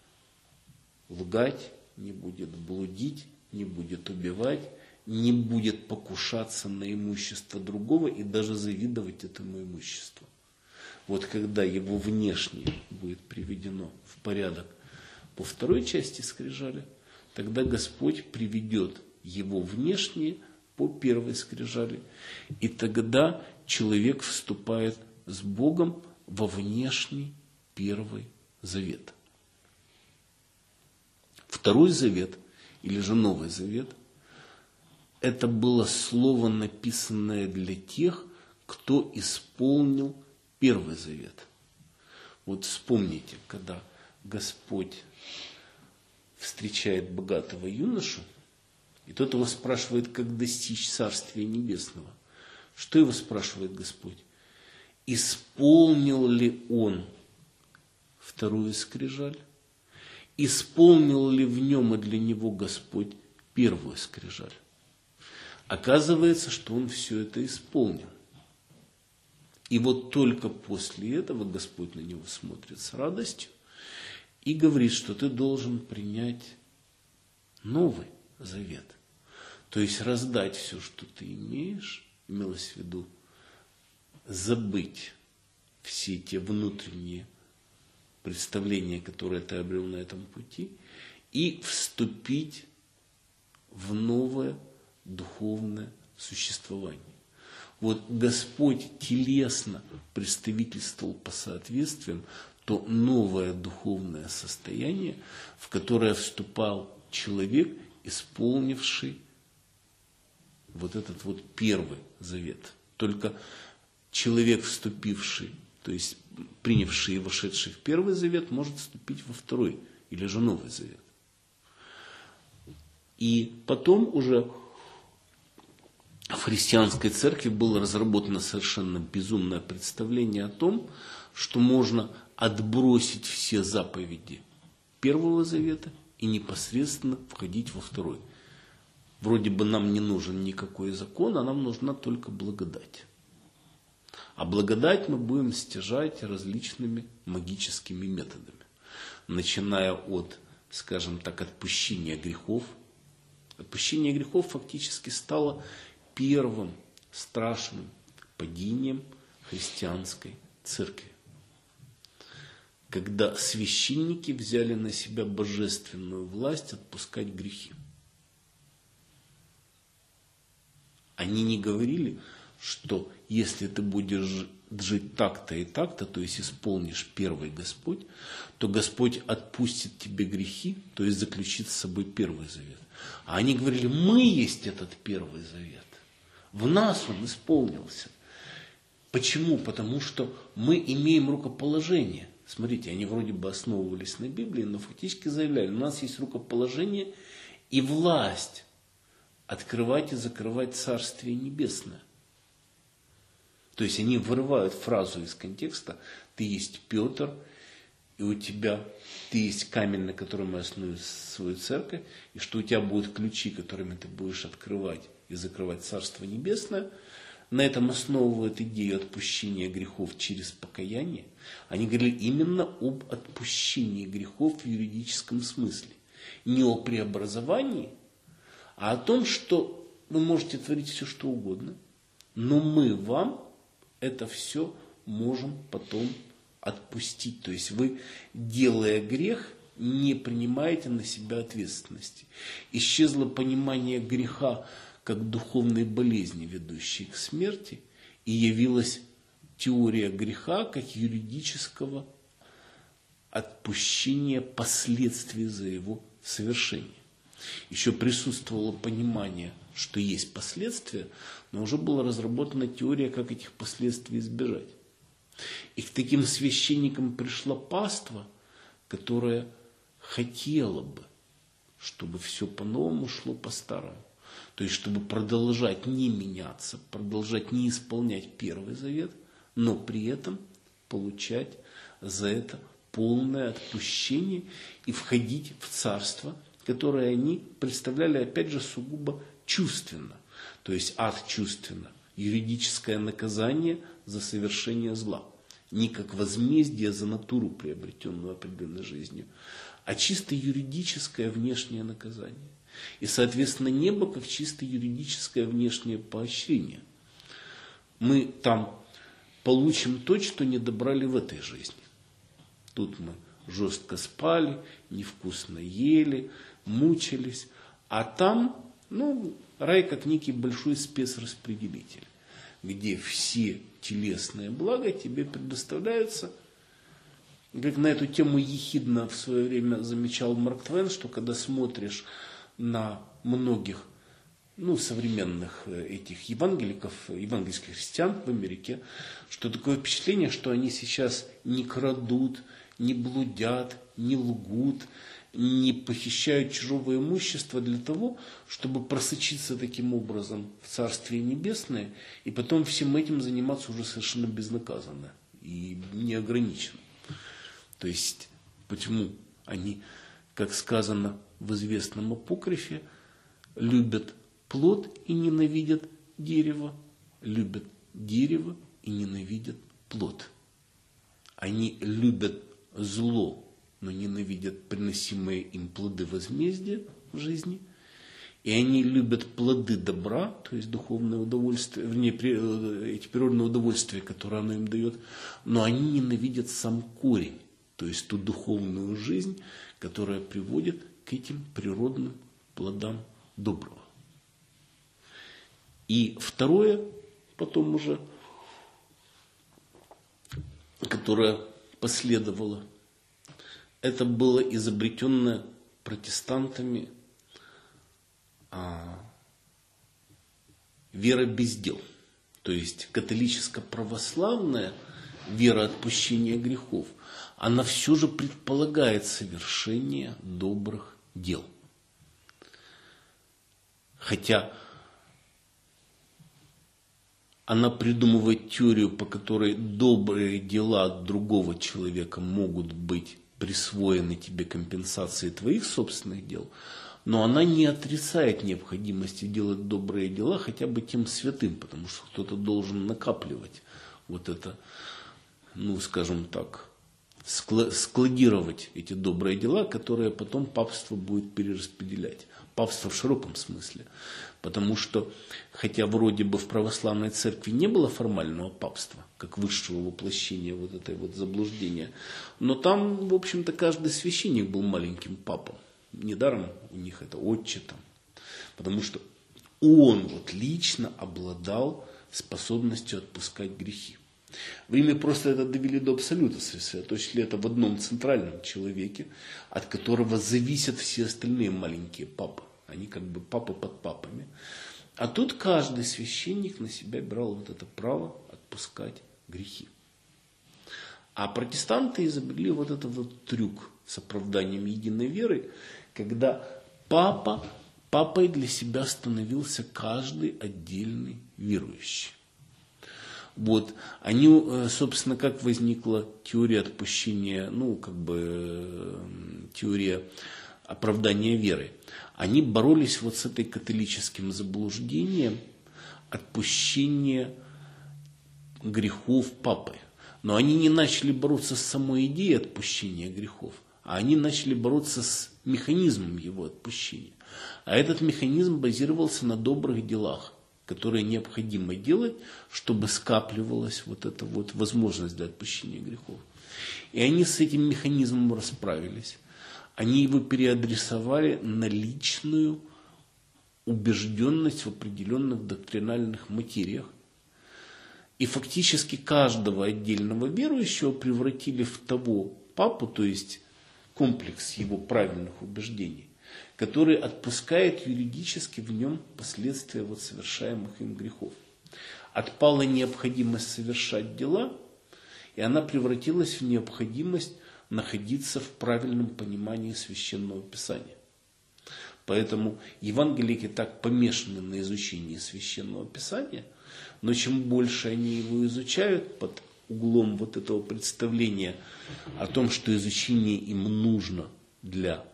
лгать, не будет блудить, не будет убивать, не будет покушаться на имущество другого и даже завидовать этому имуществу. Вот когда его внешнее будет приведено в порядок по второй части скрижали, тогда Господь приведет его внешнее по первой скрижали. И тогда человек вступает с Богом во внешний первый завет. Второй завет, или же Новый Завет, это было слово, написанное для тех, кто исполнил Первый Завет. Вот вспомните, когда Господь встречает богатого юношу, и тот его спрашивает, как достичь Царствия Небесного. Что его спрашивает Господь? Исполнил ли он вторую скрижаль? Исполнил ли в нем и для него Господь первую скрижаль? Оказывается, что он все это исполнил. И вот только после этого Господь на него смотрит с радостью и говорит, что ты должен принять Новый Завет. То есть раздать все, что ты имеешь, имелось в виду, забыть все те внутренние представления, которые ты обрел на этом пути, и вступить в новое духовное существование. Вот Господь телесно представительствовал по соответствиям то новое духовное состояние, в которое вступал человек, исполнивший вот этот вот первый завет. Только человек, вступивший, то есть принявший и вошедший в Первый Завет, может вступить во Второй или же Новый Завет. И потом уже в христианской церкви было разработано совершенно безумное представление о том, что можно отбросить все заповеди Первого Завета и непосредственно входить во Второй. Вроде бы нам не нужен никакой закон, а нам нужна только благодать. А благодать мы будем стяжать различными магическими методами. Начиная от, скажем так, отпущения грехов. Отпущение грехов фактически стало первым страшным падением христианской церкви. Когда священники взяли на себя божественную власть отпускать грехи. Они не говорили, что если ты будешь жить так-то и так-то, то есть исполнишь первый Господь, то Господь отпустит тебе грехи, то есть заключит с собой Первый Завет. А они говорили, мы есть этот Первый Завет. В нас он исполнился. Почему? Потому что мы имеем рукоположение. Смотрите, они вроде бы основывались на Библии, но фактически заявляли, у нас есть рукоположение и власть открывать и закрывать Царствие Небесное. То есть они вырывают фразу из контекста, ты есть Петр, и у тебя, ты есть камень, на котором я основаю свою церковь, и что у тебя будут ключи, которыми ты будешь открывать и закрывать Царство Небесное. На этом основывают идею отпущения грехов через покаяние. Они говорили именно об отпущении грехов в юридическом смысле. Не о преобразовании, а о том, что вы можете творить все, что угодно, но мы вам это все можем потом отпустить. То есть вы, делая грех, не принимаете на себя ответственности. Исчезло понимание греха как духовной болезни, ведущей к смерти, и явилась теория греха как юридического отпущения последствий за его совершение. Еще присутствовало понимание, что есть последствия, но уже была разработана теория, как этих последствий избежать. И к таким священникам пришла паства, которая хотела бы, чтобы все по-новому шло по-старому. То есть, чтобы продолжать не меняться, продолжать не исполнять Первый Завет, но при этом получать за это полное отпущение и входить в царство, которое они представляли, опять же, сугубо чувственно. То есть ад чувственно, юридическое наказание за совершение зла. Не как возмездие за натуру, приобретенную определенной жизнью, а чисто юридическое внешнее наказание. И, соответственно, небо как чисто юридическое внешнее поощрение. Мы там получим то, что не добрали в этой жизни. Тут мы жестко спали, невкусно ели, мучились. А там, ну, рай как некий большой спецраспределитель, где все телесные блага тебе предоставляются. Как на эту тему ехидно в свое время замечал Марк Твен, что когда смотришь на многих, ну, современных этих евангеликов, евангельских христиан в Америке, что такое впечатление, что они сейчас не крадут, не блудят, не лгут, не похищают чужого имущества для того, чтобы просочиться таким образом в Царствие Небесное и потом всем этим заниматься уже совершенно безнаказанно и неограниченно. То есть, почему они, как сказано в известном апокрифе, любят плод и ненавидят дерево, любят дерево и ненавидят плод. Они любят зло, но ненавидят приносимые им плоды возмездия в жизни. И они любят плоды добра, то есть духовное удовольствие, вернее, эти природные удовольствия, которые оно им дает, но они ненавидят сам корень, то есть ту духовную жизнь, которая приводит к этим природным плодам доброго. И второе, потом уже, которое последовало, это было изобретенное протестантами а, вера без дел. То есть католическо-православная вера отпущения грехов, она все же предполагает совершение добрых дел. Хотя она придумывает теорию, по которой добрые дела другого человека могут быть присвоены тебе компенсацией твоих собственных дел, но она не отрицает необходимости делать добрые дела хотя бы тем святым, потому что кто-то должен накапливать вот это, ну, скажем так, складировать эти добрые дела, которые потом папство будет перераспределять. Папство в широком смысле. Потому что, хотя вроде бы в православной церкви не было формального папства, как высшего воплощения вот этой вот заблуждения, но там, в общем-то, каждый священник был маленьким папом. Недаром у них это отче там. Потому что он вот лично обладал способностью отпускать грехи. В Риме просто это довели до абсолюта, сосредоточили это в одном центральном человеке, от которого зависят все остальные маленькие папы. Они как бы папы под папами. А тут каждый священник на себя брал вот это право отпускать грехи. А протестанты изобрели вот этот вот трюк с оправданием единой веры, когда папа, папой для себя становился каждый отдельный верующий. Вот, они, собственно, как возникла теория отпущения, ну, как бы, теория оправдания веры. Они боролись вот с этой католическим заблуждением отпущения грехов папы. Но они не начали бороться с самой идеей отпущения грехов, а они начали бороться с механизмом его отпущения. А этот механизм базировался на добрых делах, которые необходимо делать, чтобы скапливалась вот эта вот возможность для отпущения грехов. И они с этим механизмом расправились. Они его переадресовали на личную убежденность в определенных доктринальных материях. И фактически каждого отдельного верующего превратили в того папу, то есть комплекс его правильных убеждений, который отпускает юридически в нем последствия вот совершаемых им грехов. Отпала необходимость совершать дела, и она превратилась в необходимость находиться в правильном понимании Священного Писания. Поэтому евангелики так помешаны на изучении Священного Писания, но чем больше они его изучают под углом вот этого представления о том, что изучение им нужно для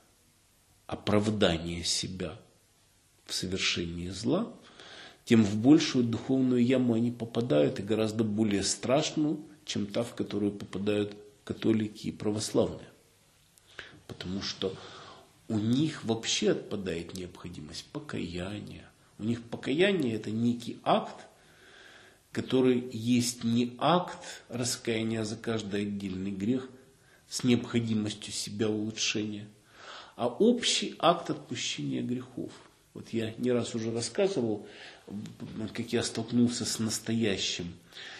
оправдания себя в совершении зла, тем в большую духовную яму они попадают, и гораздо более страшную, чем та, в которую попадают католики и православные. Потому что у них вообще отпадает необходимость покаяния. У них покаяние – это некий акт, который есть не акт раскаяния за каждый отдельный грех с необходимостью себя улучшения, а общий акт отпущения грехов. Вот я не раз уже рассказывал, как я столкнулся с настоящим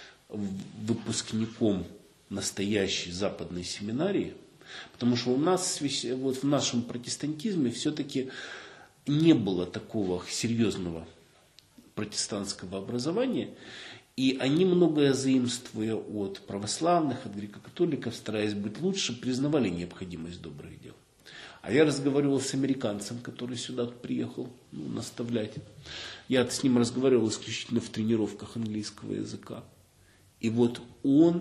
выпускником настоящей западной семинарии, потому что у нас вот в нашем протестантизме все-таки не было такого серьезного протестантского образования, и они, многое заимствуя от православных, от греко-католиков, стараясь быть лучше, признавали необходимость добрых дел. А я разговаривал с американцем, который сюда приехал, ну, наставлять. Я с ним разговаривал исключительно в тренировках английского языка. И вот он,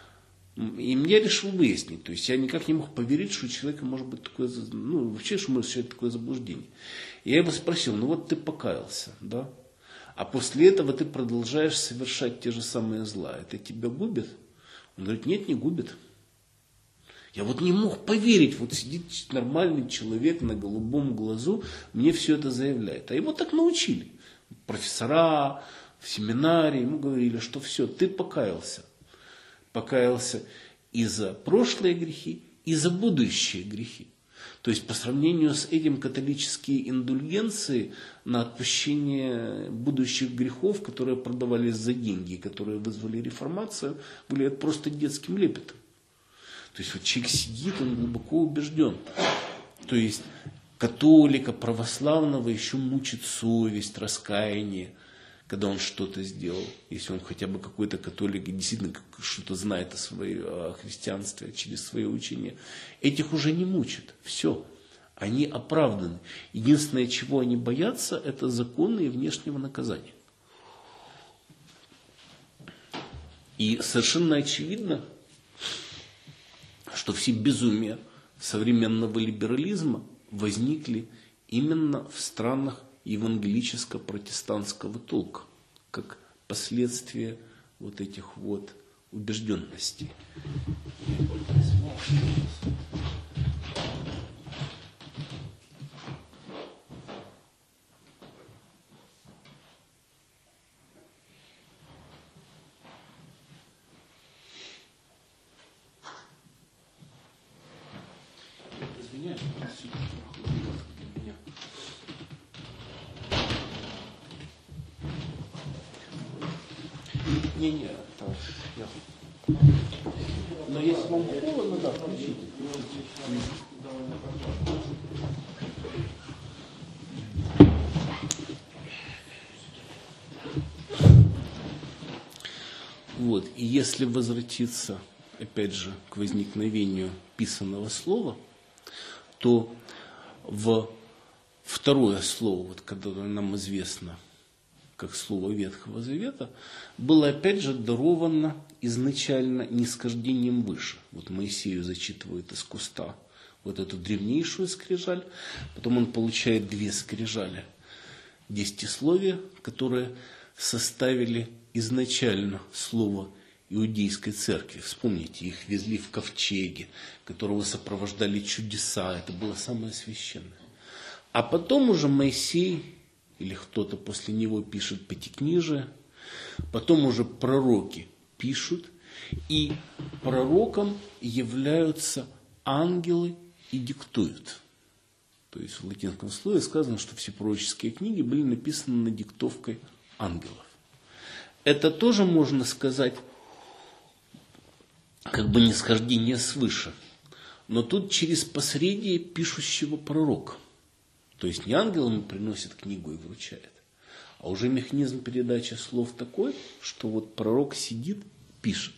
и я решил выяснить, то есть я никак не мог поверить, что у человека может быть такое, ну, вообще, что может быть такое заблуждение. И я его спросил, ну вот ты покаялся, да? А после этого ты продолжаешь совершать те же самые зла. Это тебя губит? Он говорит, нет, не губит. Я вот не мог поверить, вот сидит нормальный человек на голубом глазу, мне все это заявляет. А его так научили. Профессора в семинарии ему говорили, что все, ты покаялся. Покаялся и за прошлые грехи, и за будущие грехи. То есть по сравнению с этим католические индульгенции на отпущение будущих грехов, которые продавались за деньги, которые вызвали реформацию, были просто детским лепетом. То есть вот человек сидит, он глубоко убежден. То есть католика, православного еще мучит совесть, раскаяние, когда он что-то сделал. Если он хотя бы какой-то католик и действительно что-то знает о, своей, о христианстве через свое учение. Этих уже не мучат. Все. Они оправданы. Единственное, чего они боятся, это законы и внешнего наказания. И совершенно очевидно, что все безумия современного либерализма возникли именно в странах евангелическо-протестантского толка, как последствия вот этих вот убежденностей. Извиняюсь, для меня. Не-не, это я. Но если вам холодно, да, включите. Вот, и если возвратиться, опять же, к возникновению писанного слова, то в второе слово, вот, которое нам известно как слово Ветхого Завета, было опять же даровано изначально нисхождением выше. Вот Моисею зачитывают из куста вот эту древнейшую скрижаль, потом он получает две скрижали десятисловия, которые составили изначально слово Иудейской церкви. Вспомните, их везли в ковчеге, которого сопровождали чудеса, это было самое священное. А потом уже Моисей или кто-то после него пишет Пятикнижие, потом уже пророки пишут, и пророком являются ангелы и диктуют. То есть в латинском слове сказано, что все пророческие книги были написаны на диктовкой ангелов. Это тоже можно сказать как бы нисхождение свыше, но тут через посредие пишущего пророка. То есть не ангел ему приносит книгу и вручает, а уже механизм передачи слов такой, что вот пророк сидит, пишет.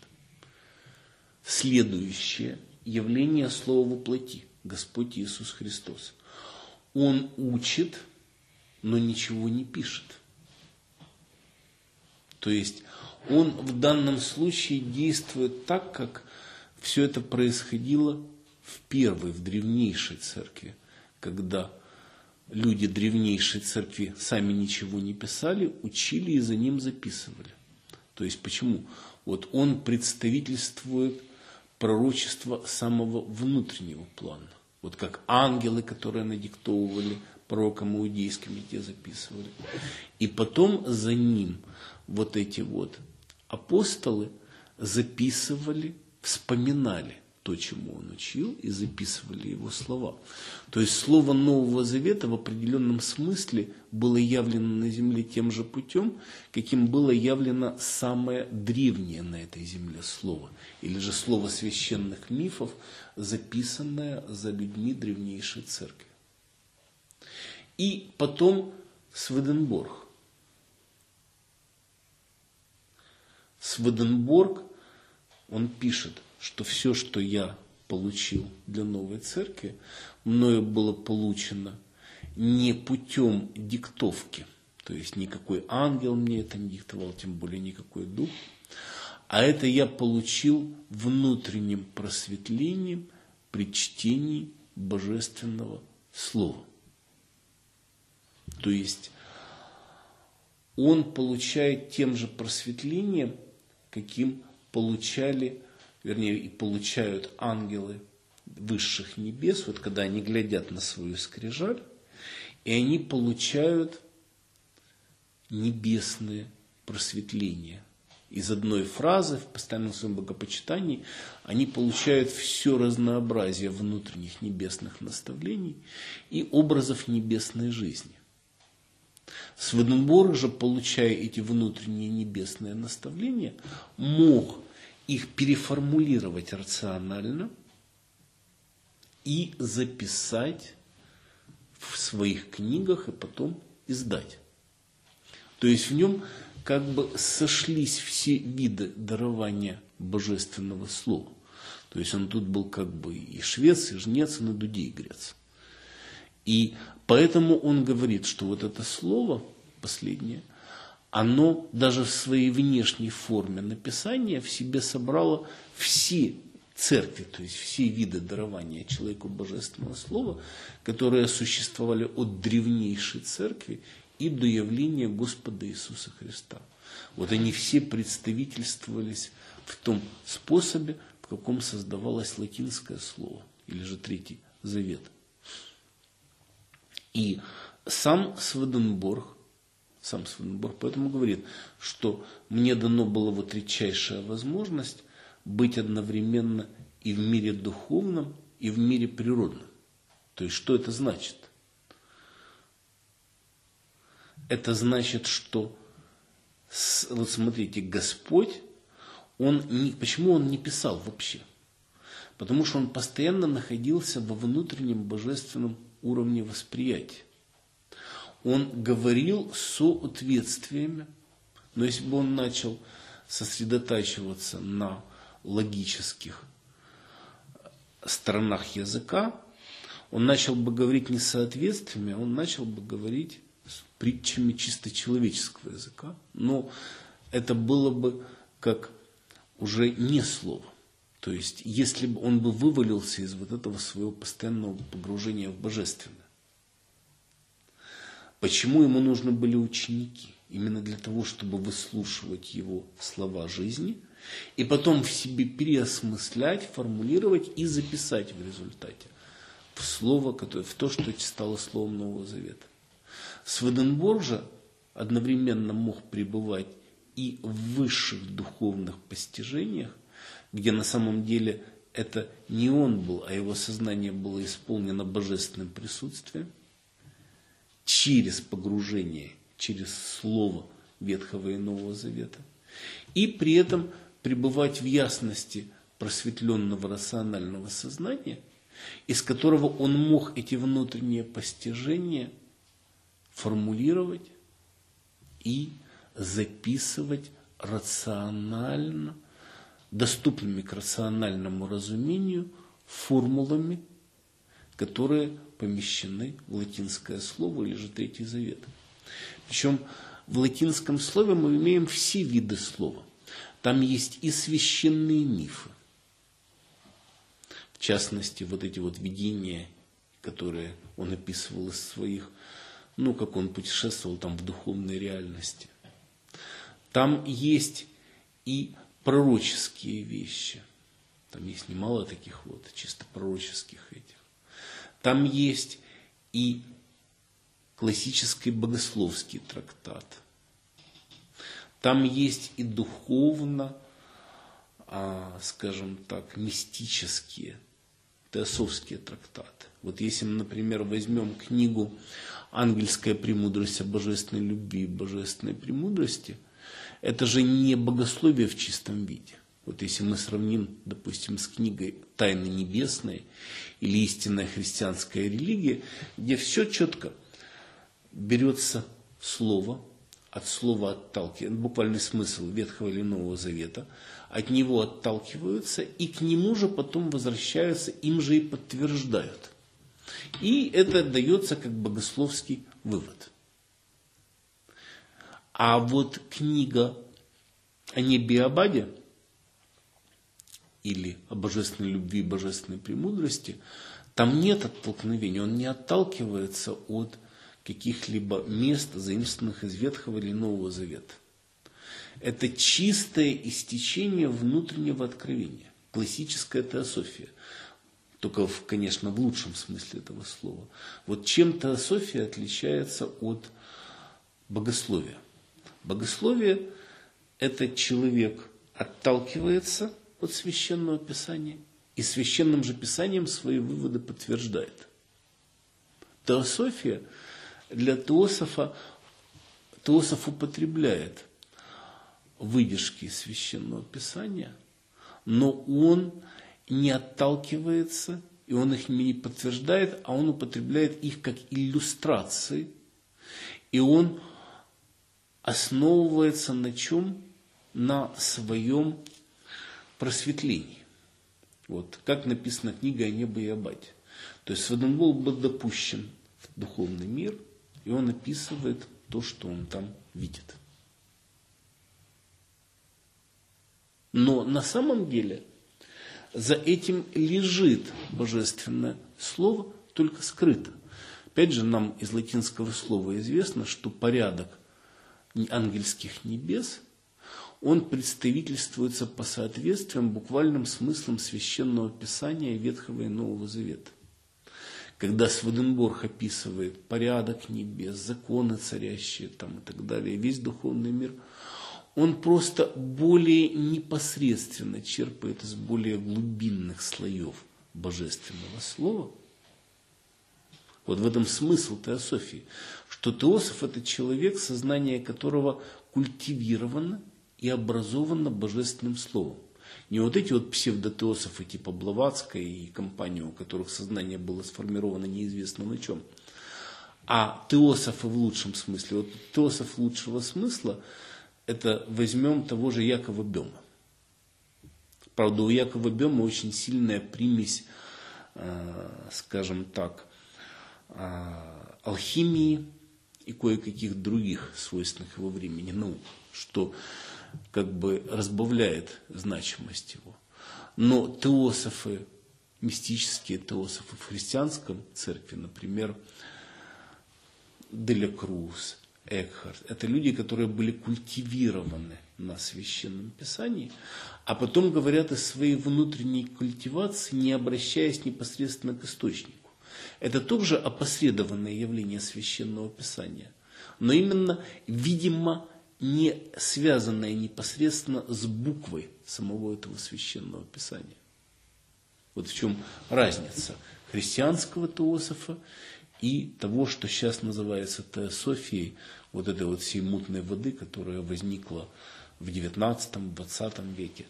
Следующее явление слова воплоти, Господь Иисус Христос. Он учит, но ничего не пишет. То есть он в данном случае действует так, как все это происходило в первой, в древнейшей церкви, когда люди древнейшей церкви сами ничего не писали, учили и за ним записывали. То есть почему? Вот он представительствует пророчество самого внутреннего плана. Вот как ангелы, которые надиктовывали пророкам иудейским, и те записывали. И потом за ним вот эти вот апостолы записывали, вспоминали то, чему он учил, и записывали его слова. То есть слово Нового Завета в определенном смысле было явлено на земле тем же путем, каким было явлено самое древнее на этой земле слово, или же слово священных мифов, записанное за людьми древнейшей церкви. И потом Сведенборг. Сведенборг, он пишет, что все, что я получил для новой церкви, мною было получено не путем диктовки, то есть никакой ангел мне это не диктовал, тем более никакой дух, а это я получил внутренним просветлением при чтении божественного слова. То есть он получает тем же просветлением, каким получали, вернее, и получают ангелы высших небес, вот когда они глядят на свою скрижаль, и они получают небесное просветление. Из одной фразы в постоянном своем богопочитании они получают все разнообразие внутренних небесных наставлений и образов небесной жизни. Сведенборг же, получая эти внутренние небесные наставления, мог их переформулировать рационально и записать в своих книгах и потом издать. То есть в нем как бы сошлись все виды дарования божественного слова. То есть он тут был как бы и швец, и жнец, и на дуде игрец. И поэтому он говорит, что вот это слово последнее, оно даже в своей внешней форме написания в себе собрало все церкви, то есть все виды дарования человеку Божественного Слова, которые существовали от древнейшей церкви и до явления Господа Иисуса Христа. Вот они все представительствовались в том способе, в каком создавалось латинское слово, или же Третий Завет. И сам Сведенборг, сам Сведенборг поэтому говорит, что мне дано было вот редчайшая возможность быть одновременно и в мире духовном, и в мире природном. То есть, что это значит? Это значит, что, вот смотрите, Господь, он не, почему он не писал вообще? Потому что он постоянно находился во внутреннем божественном уровне восприятия. Он говорил соответствиями, но если бы он начал сосредотачиваться на логических сторонах языка, он начал бы говорить не соответствиями, а он начал бы говорить притчами чисто человеческого языка. Но это было бы как уже не слово. То есть, если бы он бы вывалился из вот этого своего постоянного погружения в божественное. Почему ему нужны были ученики? Именно для того, чтобы выслушивать его слова жизни и потом в себе переосмыслять, формулировать и записать в результате в слово, в то, что стало словом Нового Завета. Сведенборг же одновременно мог пребывать и в высших духовных постижениях, где на самом деле это не он был, а его сознание было исполнено божественным присутствием, через погружение, через слово Ветхого и Нового Завета, и при этом пребывать в ясности просветленного рационального сознания, из которого он мог эти внутренние постижения формулировать и записывать рационально, доступными к рациональному разумению формулами, которые помещены в латинское слово или же Третий Завет. Причем в латинском слове мы имеем все виды слова. Там есть и священные мифы. В частности, вот эти вот видения, которые он описывал из своих, ну, как он путешествовал там в духовной реальности. Там есть и пророческие вещи. Там есть немало таких вот чисто пророческих этих. Там есть и классический богословский трактат. Там есть и духовно, а, скажем так, мистические, теософские трактаты. Вот если мы, например, возьмем книгу «Ангельская премудрость о божественной любви и божественной премудрости», это же не богословие в чистом виде. Вот если мы сравним, допустим, с книгой «Тайны небесные» или «Истинная христианская религия», где все четко берется слово, от слова отталкивается, буквальный смысл Ветхого или Нового Завета, от него отталкиваются и к нему же потом возвращаются, им же и подтверждают. И это дается как богословский вывод. А вот книга о небе и обаде, или о божественной любви и божественной премудрости, там нет оттолкновения, он не отталкивается от каких-либо мест, заимствованных из Ветхого или Нового Завета. Это чистое истечение внутреннего откровения, классическая теософия, только, в, конечно, в лучшем смысле этого слова. Вот чем теософия отличается от богословия? Богословие – это человек отталкивается от Священного Писания и Священным же Писанием свои выводы подтверждает. Теософия для теософа, теософ употребляет выдержки из Священного Писания, но он не отталкивается, и он их не подтверждает, а он употребляет их как иллюстрации, и он основывается на чем? На своем просветлении. Вот, как написана книга о небе и обаде. То есть Сведенборг был допущен в духовный мир, и он описывает то, что он там видит. Но на самом деле за этим лежит божественное слово, только скрыто. Опять же, нам из латинского слова известно, что порядок ангельских небес, он представительствуется по соответствиям буквальным смыслам священного писания Ветхого и Нового Завета. Когда Сведенборг описывает порядок небес, законы царящие там и так далее, весь духовный мир, он просто более непосредственно черпает из более глубинных слоев божественного слова. Вот в этом смысл теософии, что теософ – это человек, сознание которого культивировано и образовано божественным словом. Не вот эти вот псевдотеософы типа Блаватской и компании, у которых сознание было сформировано неизвестно на чем, а теософы в лучшем смысле. Вот теософ лучшего смысла – это возьмем того же Якова Бема. Правда, у Якова Бема очень сильная примесь, э, скажем так, алхимии и кое-каких других свойственных его времени наук, что как бы разбавляет значимость его. Но теософы, мистические теософы в христианском церкви, например, Деля Круз, Экхарт, это люди, которые были культивированы на Священном Писании, а потом говорят о своей внутренней культивации, не обращаясь непосредственно к источнику. Это тоже опосредованное явление Священного Писания, но именно, видимо, не связанное непосредственно с буквой самого этого Священного Писания. Вот в чем разница христианского теософа и того, что сейчас называется теософией, вот этой вот всей мутной воды, которая возникла в девятнадцатом-двадцатом веке.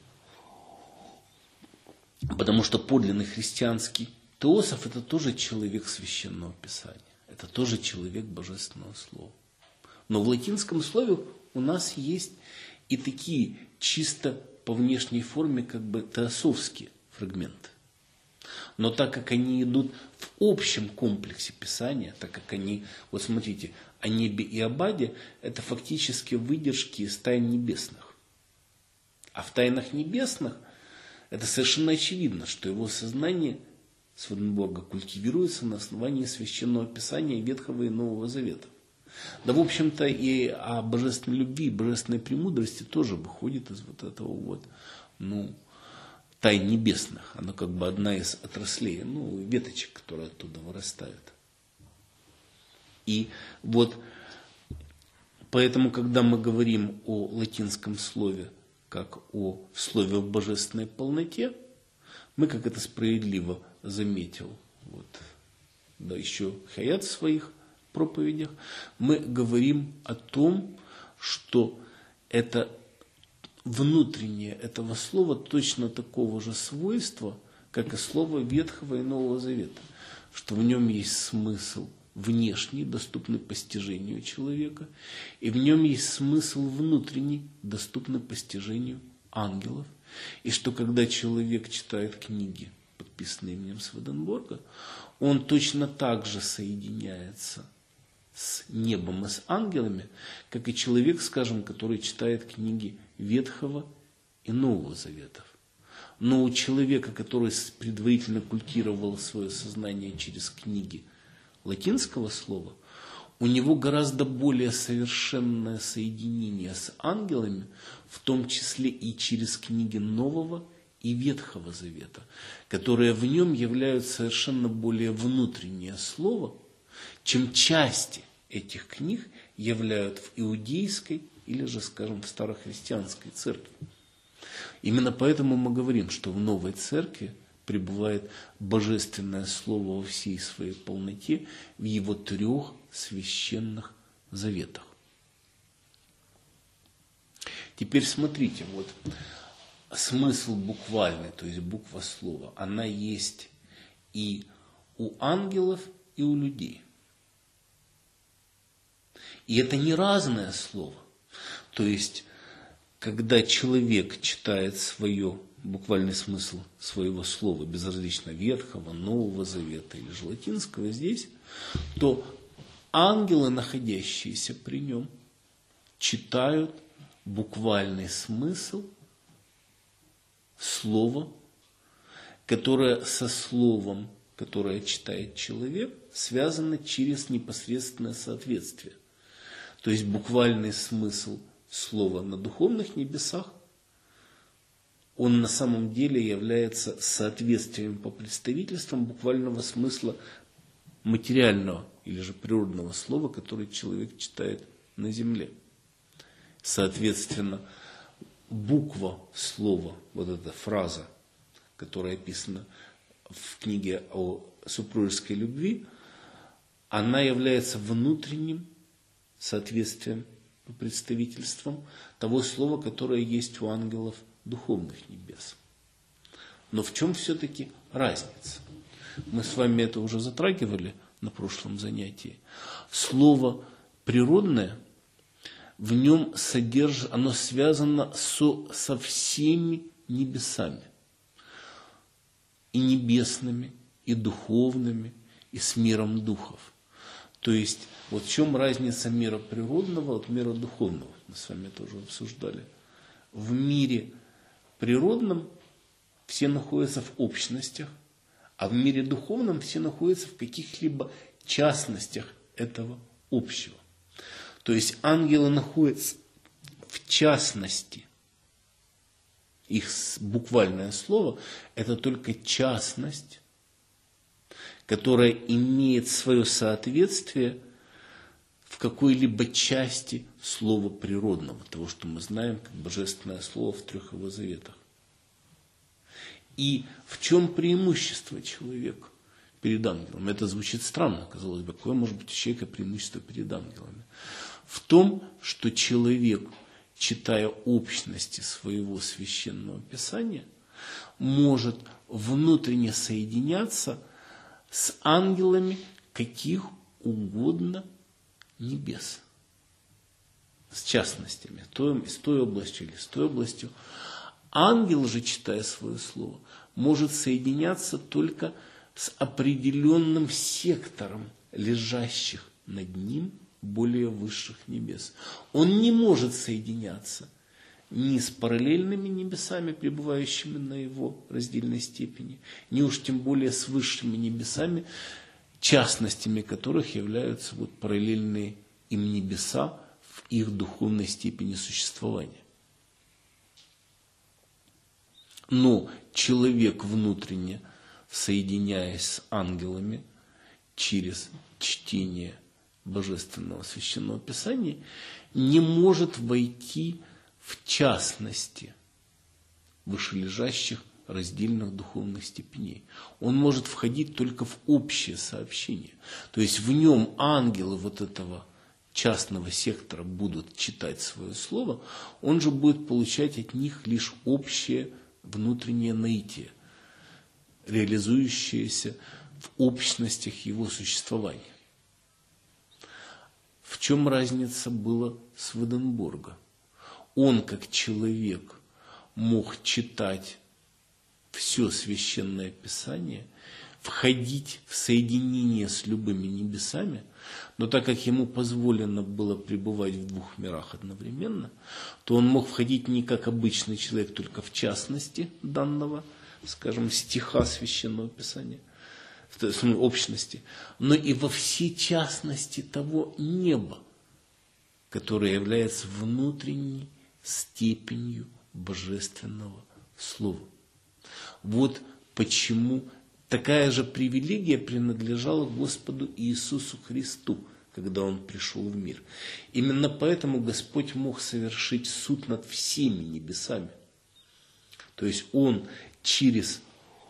Потому что подлинный христианский теософ – это тоже человек Священного Писания, это тоже человек Божественного Слова. Но в латинском слове у нас есть и такие чисто по внешней форме как бы теософские фрагменты. Но так как они идут в общем комплексе Писания, так как они, вот смотрите, о небе и об аде, это фактически выдержки из тайн небесных. А в тайнах небесных это совершенно очевидно, что его сознание Сведенборга культивируется на основании Священного Писания Ветхого и Нового Завета. Да, в общем-то, и о божественной любви, божественной премудрости тоже выходит из вот этого вот, ну, тайн небесных. Она как бы одна из отраслей, ну, веточек, которые оттуда вырастают. И вот поэтому, когда мы говорим о латинском слове, как о слове в божественной полноте, мы, как это справедливо заметил, вот, да, еще Хаят в своих проповедях, мы говорим о том, что это внутреннее этого слова точно такого же свойства, как и слово Ветхого и Нового Завета, что в нем есть смысл внешний, доступный постижению человека, и в нем есть смысл внутренний, доступный постижению ангелов, и что когда человек читает книги, подписанные именем Сведенборга, он точно так же соединяется с небом и с ангелами, как и человек, скажем, который читает книги Ветхого и Нового Заветов. Но у человека, который предварительно культивировал свое сознание через книги латинского слова, у него гораздо более совершенное соединение с ангелами, в том числе и через книги Нового и Ветхого Завета, которые в нем являются совершенно более внутреннее слово, чем части этих книг являют в иудейской или же, скажем, в старохристианской церкви. Именно поэтому мы говорим, что в новой церкви пребывает божественное слово во всей своей полноте в его трех священных заветах. Теперь смотрите, вот смысл буквальный, то есть буква слова, она есть и у ангелов, и у людей. И это не разное слово. То есть, когда человек читает свое, буквальный смысл своего слова, безразлично Ветхого, Нового Завета или же латинского здесь, то ангелы, находящиеся при нем, читают буквальный смысл слово, которое со словом, которое читает человек, связано через непосредственное соответствие. То есть буквальный смысл слова на духовных небесах, он на самом деле является соответствием по представительствам буквального смысла материального или же природного слова, которое человек читает на земле. Соответственно, буква слова, вот эта фраза, которая описана в книге о супружеской любви, она является внутренним соответствием по представительствам того слова, которое есть у ангелов духовных небес. Но в чем все-таки разница? Мы с вами это уже затрагивали на прошлом занятии. Слово природное, в нем содержит, оно связано со, со всеми небесами. И небесными, и духовными, и с миром духов. То есть, вот в чем разница мира природного от мира духовного? Мы с вами тоже обсуждали. В мире природном все находятся в общностях, а в мире духовном все находятся в каких-либо частностях этого общего. То есть ангелы находятся в частности. Их буквальное слово – это только частность, которая имеет свое соответствие в какой-либо части слова природного, того, что мы знаем как божественное слово в трех его заветах. И в чем преимущество человека перед ангелом? Это звучит странно, казалось бы, какое может быть у человека преимущество перед ангелами? В том, что человек, читая общности своего священного писания, может внутренне соединяться с ангелами каких угодно небес. С частностями, с той областью или с той областью. Ангел же, читая свое слово, может соединяться только с определенным сектором лежащих над ним более высших небес. Он не может соединяться ни с параллельными небесами, пребывающими на его раздельной степени, ни уж тем более с высшими небесами, частностями которых являются вот параллельные им небеса в их духовной степени существования. Но человек внутренне, соединяясь с ангелами через чтение Божественного Священного Писания, не может войти в частности вышележащих раздельных духовных степеней. Он может входить только в общее сообщение. То есть в нем ангелы вот этого частного сектора будут читать свое слово, он же будет получать от них лишь общее внутреннее наитие, реализующееся в общностях его существования. В чем разница была с Сведенборга? Он, как человек, мог читать все священное писание, входить в соединение с любыми небесами, но так как ему позволено было пребывать в двух мирах одновременно, то он мог входить не как обычный человек, только в частности данного, скажем, стиха священного писания, в общности, но и во все частности того неба, которое является внутренней степенью божественного слова. Вот почему такая же привилегия принадлежала Господу Иисусу Христу, когда Он пришел в мир. Именно поэтому Господь мог совершить суд над всеми небесами. То есть Он через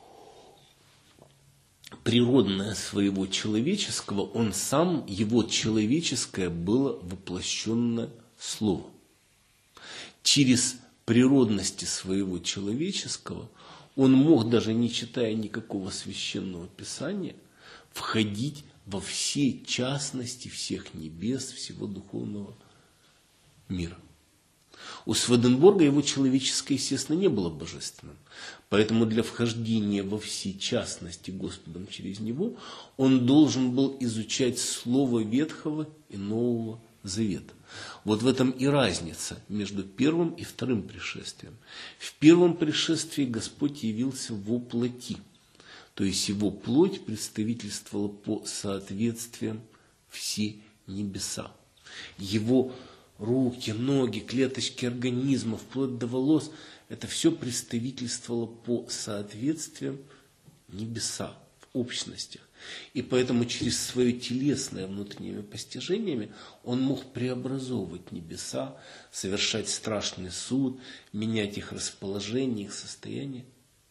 природное своего человеческого, Он сам, Его человеческое было воплощенное Слово. Через природности своего человеческого Он мог, даже не читая никакого священного писания, входить во все частности всех небес, всего духовного мира. У Сведенборга его человеческое, естественно, не было божественным. Поэтому для вхождения во все частности Господом через него он должен был изучать Слово Ветхого и Нового Завет. Вот в этом и разница между первым и вторым пришествием. В первом пришествии Господь явился во плоти, то есть его плоть представительствовала по соответствиям все небеса. Его руки, ноги, клеточки организма, вплоть до волос, это все представительствовало по соответствиям небеса в общностях. И поэтому через свое телесное внутренними постижениями он мог преобразовывать небеса, совершать страшный суд, менять их расположение, их состояние.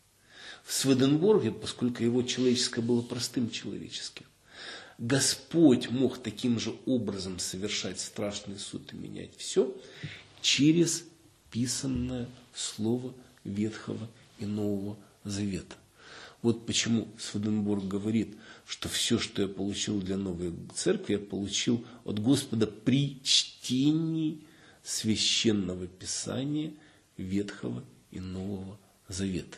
В Сведенборге, поскольку его человеческое было простым человеческим, Господь мог таким же образом совершать страшный суд и менять все через писанное слово Ветхого и Нового Завета. Вот почему Сведенборг говорит, что все, что я получил для новой церкви, я получил от Господа при чтении священного писания Ветхого и Нового Завета.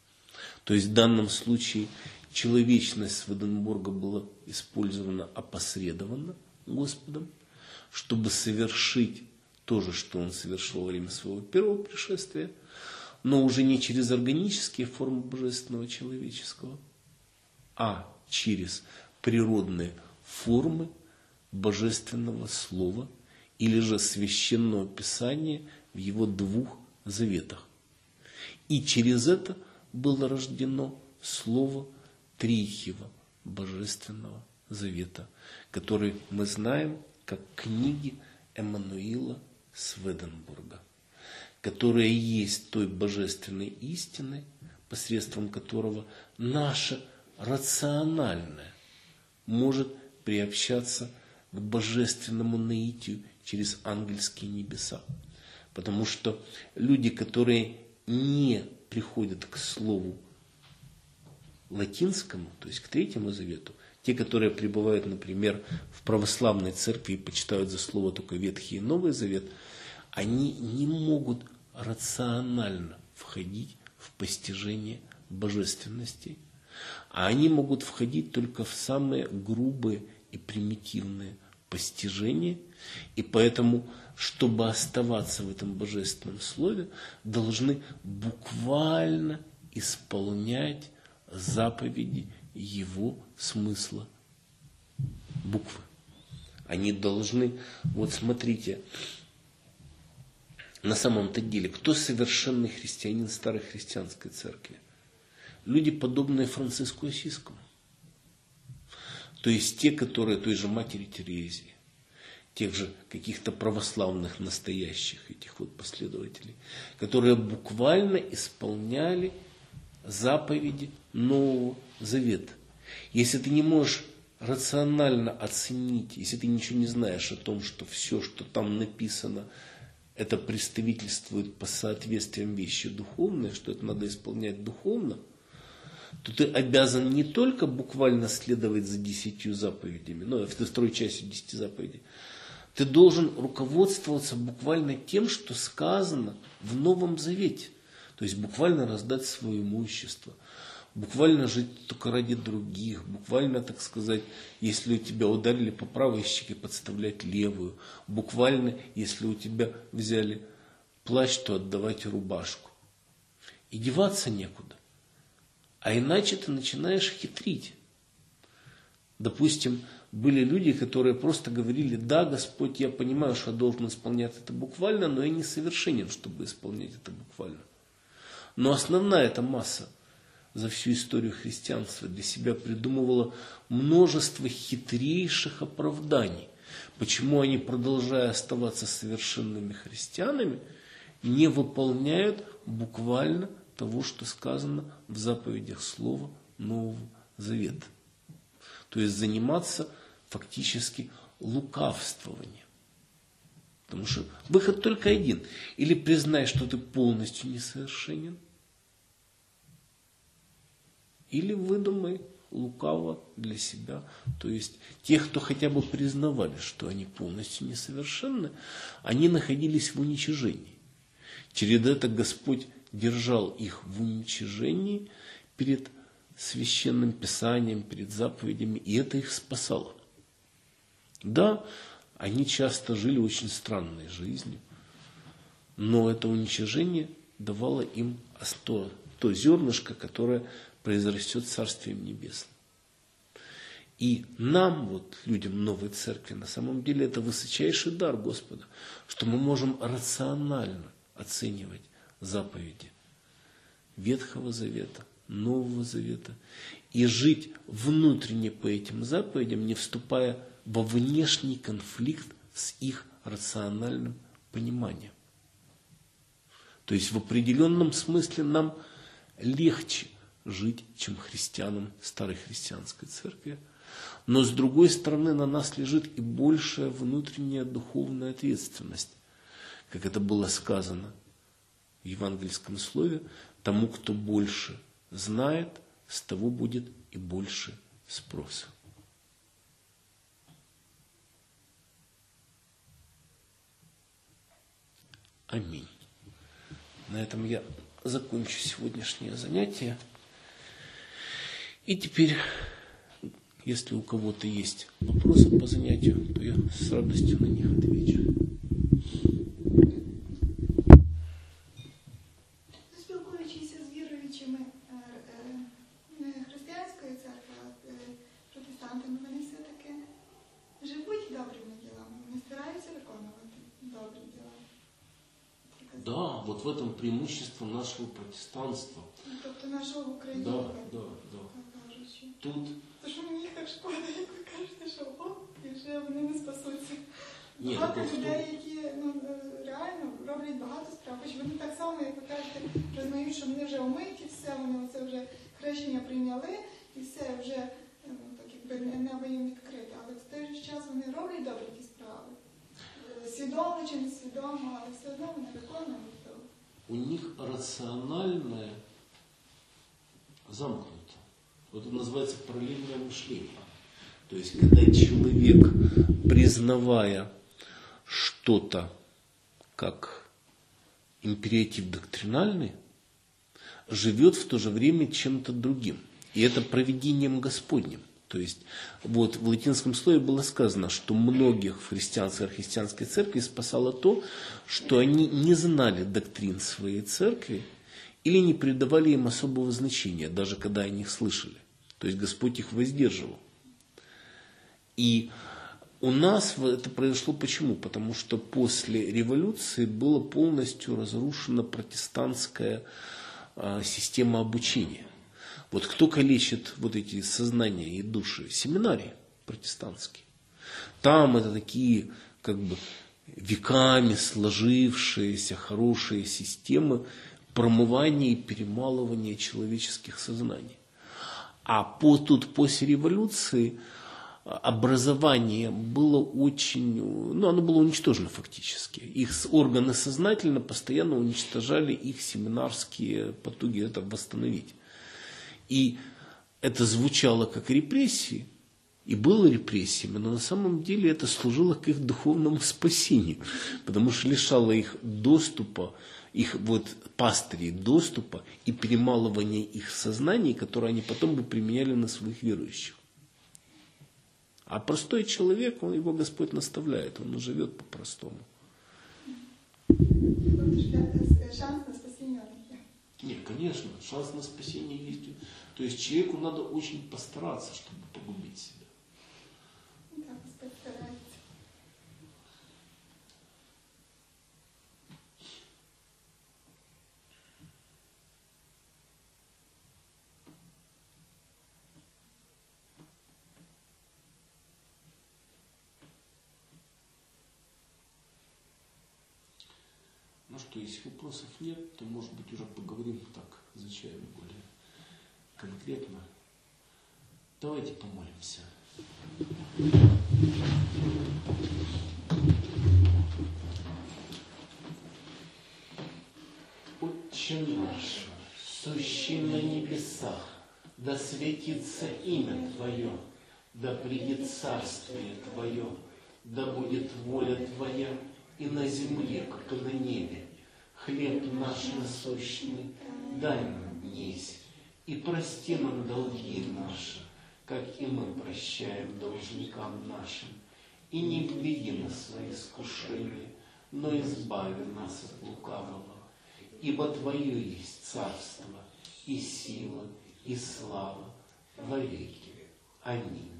То есть в данном случае человечность Сведенборга была использована опосредованно Господом, чтобы совершить то же, что он совершил во время своего первого пришествия, но уже не через органические формы божественного человеческого, а через природные формы божественного слова или же священного писания в его двух заветах. И через это было рождено слово Третьего божественного завета, который мы знаем как книги Эммануила Сведенборга, которая есть той божественной истиной, посредством которого наше рациональное может приобщаться к божественному наитию через ангельские небеса. Потому что люди, которые не приходят к слову латинскому, то есть к Третьему Завету, те, которые пребывают, например, в православной церкви и почитают за слово только Ветхий и Новый Завет, они не могут рационально входить в постижение божественности, а они могут входить только в самые грубые и примитивные постижения, и поэтому, чтобы оставаться в этом божественном слове, должны буквально исполнять заповеди его смысла буквы. Они должны, вот смотрите, на самом-то деле, кто совершенный христианин старой христианской церкви? Люди, подобные Франциску Осискому. То есть те, которые той же матери Терезии, тех же каких-то православных настоящих этих вот последователей, которые буквально исполняли заповеди Нового Завета. Если ты не можешь рационально оценить, если ты ничего не знаешь о том, что все, что там написано, это представительствует по соответствиям вещи духовные, что это надо исполнять духовно, то ты обязан не только буквально следовать за десятью заповедями, ну, в второй части десяти заповедей, ты должен руководствоваться буквально тем, что сказано в Новом Завете. То есть буквально раздать свое имущество, буквально жить только ради других, буквально, так сказать, если у тебя ударили по правой щеке, подставлять левую, буквально, если у тебя взяли плащ, то отдавать рубашку. И деваться некуда. А иначе ты начинаешь хитрить. Допустим, были люди, которые просто говорили: да, Господь, я понимаю, что я должен исполнять это буквально, но я не совершенен, чтобы исполнять это буквально. Но основная эта масса за всю историю христианства для себя придумывала множество хитрейших оправданий, почему они, продолжая оставаться совершенными христианами, не выполняют буквально того, что сказано в заповедях Слова Нового Завета. То есть заниматься фактически лукавствованием. Потому что выход только один. Или признай, что ты полностью несовершенен, или выдумай лукаво для себя. То есть тех, кто хотя бы признавали, что они полностью несовершенны, они находились в уничижении. Через это Господь держал их в уничижении перед священным писанием, перед заповедями, и это их спасало. Да, они часто жили очень странной жизнью, но это уничижение давало им то, то зернышко, которое произрастет Царствием Небесным. И нам, вот, людям новой церкви, на самом деле это высочайший дар Господа, что мы можем рационально оценивать заповеди Ветхого Завета, Нового Завета и жить внутренне по этим заповедям, не вступая во внешний конфликт с их рациональным пониманием. То есть в определенном смысле нам легче жить, чем христианам старой христианской церкви. Но с другой стороны на нас лежит и большая внутренняя духовная ответственность. Как это было сказано в евангельском слове, тому, кто больше знает, с того будет и больше спроса. Аминь. На этом я закончу сегодняшнее занятие. И теперь, если у кого-то есть вопросы по занятию, то я с радостью на них отвечу.
Спілкуючись з віруючими не християнської церкви, а протестантами, вони все-таки живуть добрими ділами, вони стараються виконувати добрі діла.
Да, вот в этом преимущество нашего протестанства.
Тобто нашого в Україні.
Да, да, да. Тут...
Тож мені їх так шкода, як ви кажете, що оп, і вже вони не спасуться.
Ні,
багато
так,
людей, які ну, реально роблять багато справ. Хоч вони так само, як ви кажете, розуміють, що вони вже омиті, все, вони оце вже хрещення прийняли, і все вже ну, так, якби небо їм відкрите. Але в той же час вони роблять добрі ті справи. Свідомо чи несвідомо, але все одно вони виконують то.
У них рациональное замкнуто. Вот это называется параллельное мышление. То есть, когда человек, признавая что-то как императив доктринальный, живет в то же время чем-то другим. И это провидением Господним. То есть, вот в латинском слове было сказано, что многих в христианской, христианской церкви спасало то, что они не знали доктрин своей церкви или не придавали им особого значения, даже когда о них слышали. То есть Господь их воздерживал. И у нас это произошло почему? Потому что после революции была полностью разрушена протестантская система обучения. Вот кто калечит вот эти сознания и души? Семинарии протестантские. Там это такие как бы веками сложившиеся хорошие системы промывания и перемалывания человеческих сознаний. А по, тут после революции образование было очень, ну оно было уничтожено фактически. Их органы сознательно постоянно уничтожали их семинарские потуги это восстановить. И это звучало как репрессии, и было репрессиями, но на самом деле это служило к их духовному спасению, потому что лишало их доступа, их вот пастырей доступа и перемалывания их сознаний, которые они потом бы применяли на своих верующих. А простой человек, он, его Господь наставляет, он живет по-простому.
Шанс на спасение есть?
Нет, конечно, шанс на спасение есть. То есть человеку надо очень постараться, чтобы погубить себя.
Да, Господь старается.
Ну что, если вопросов нет, то, может быть, уже поговорим так, за чаем более конкретно. Давайте помолимся. Отче наш, сущий на небесах, да светится имя Твое, да придет царствие Твое, да будет воля Твоя и на земле, как и на небе. Хлеб наш насущный дай нам днесь, и прости нам долги наши, как и мы прощаем должникам нашим. и не введи нас в свои искушения, но избави нас от лукавого. Ибо Твое есть царство, и сила, и слава во веки. Аминь.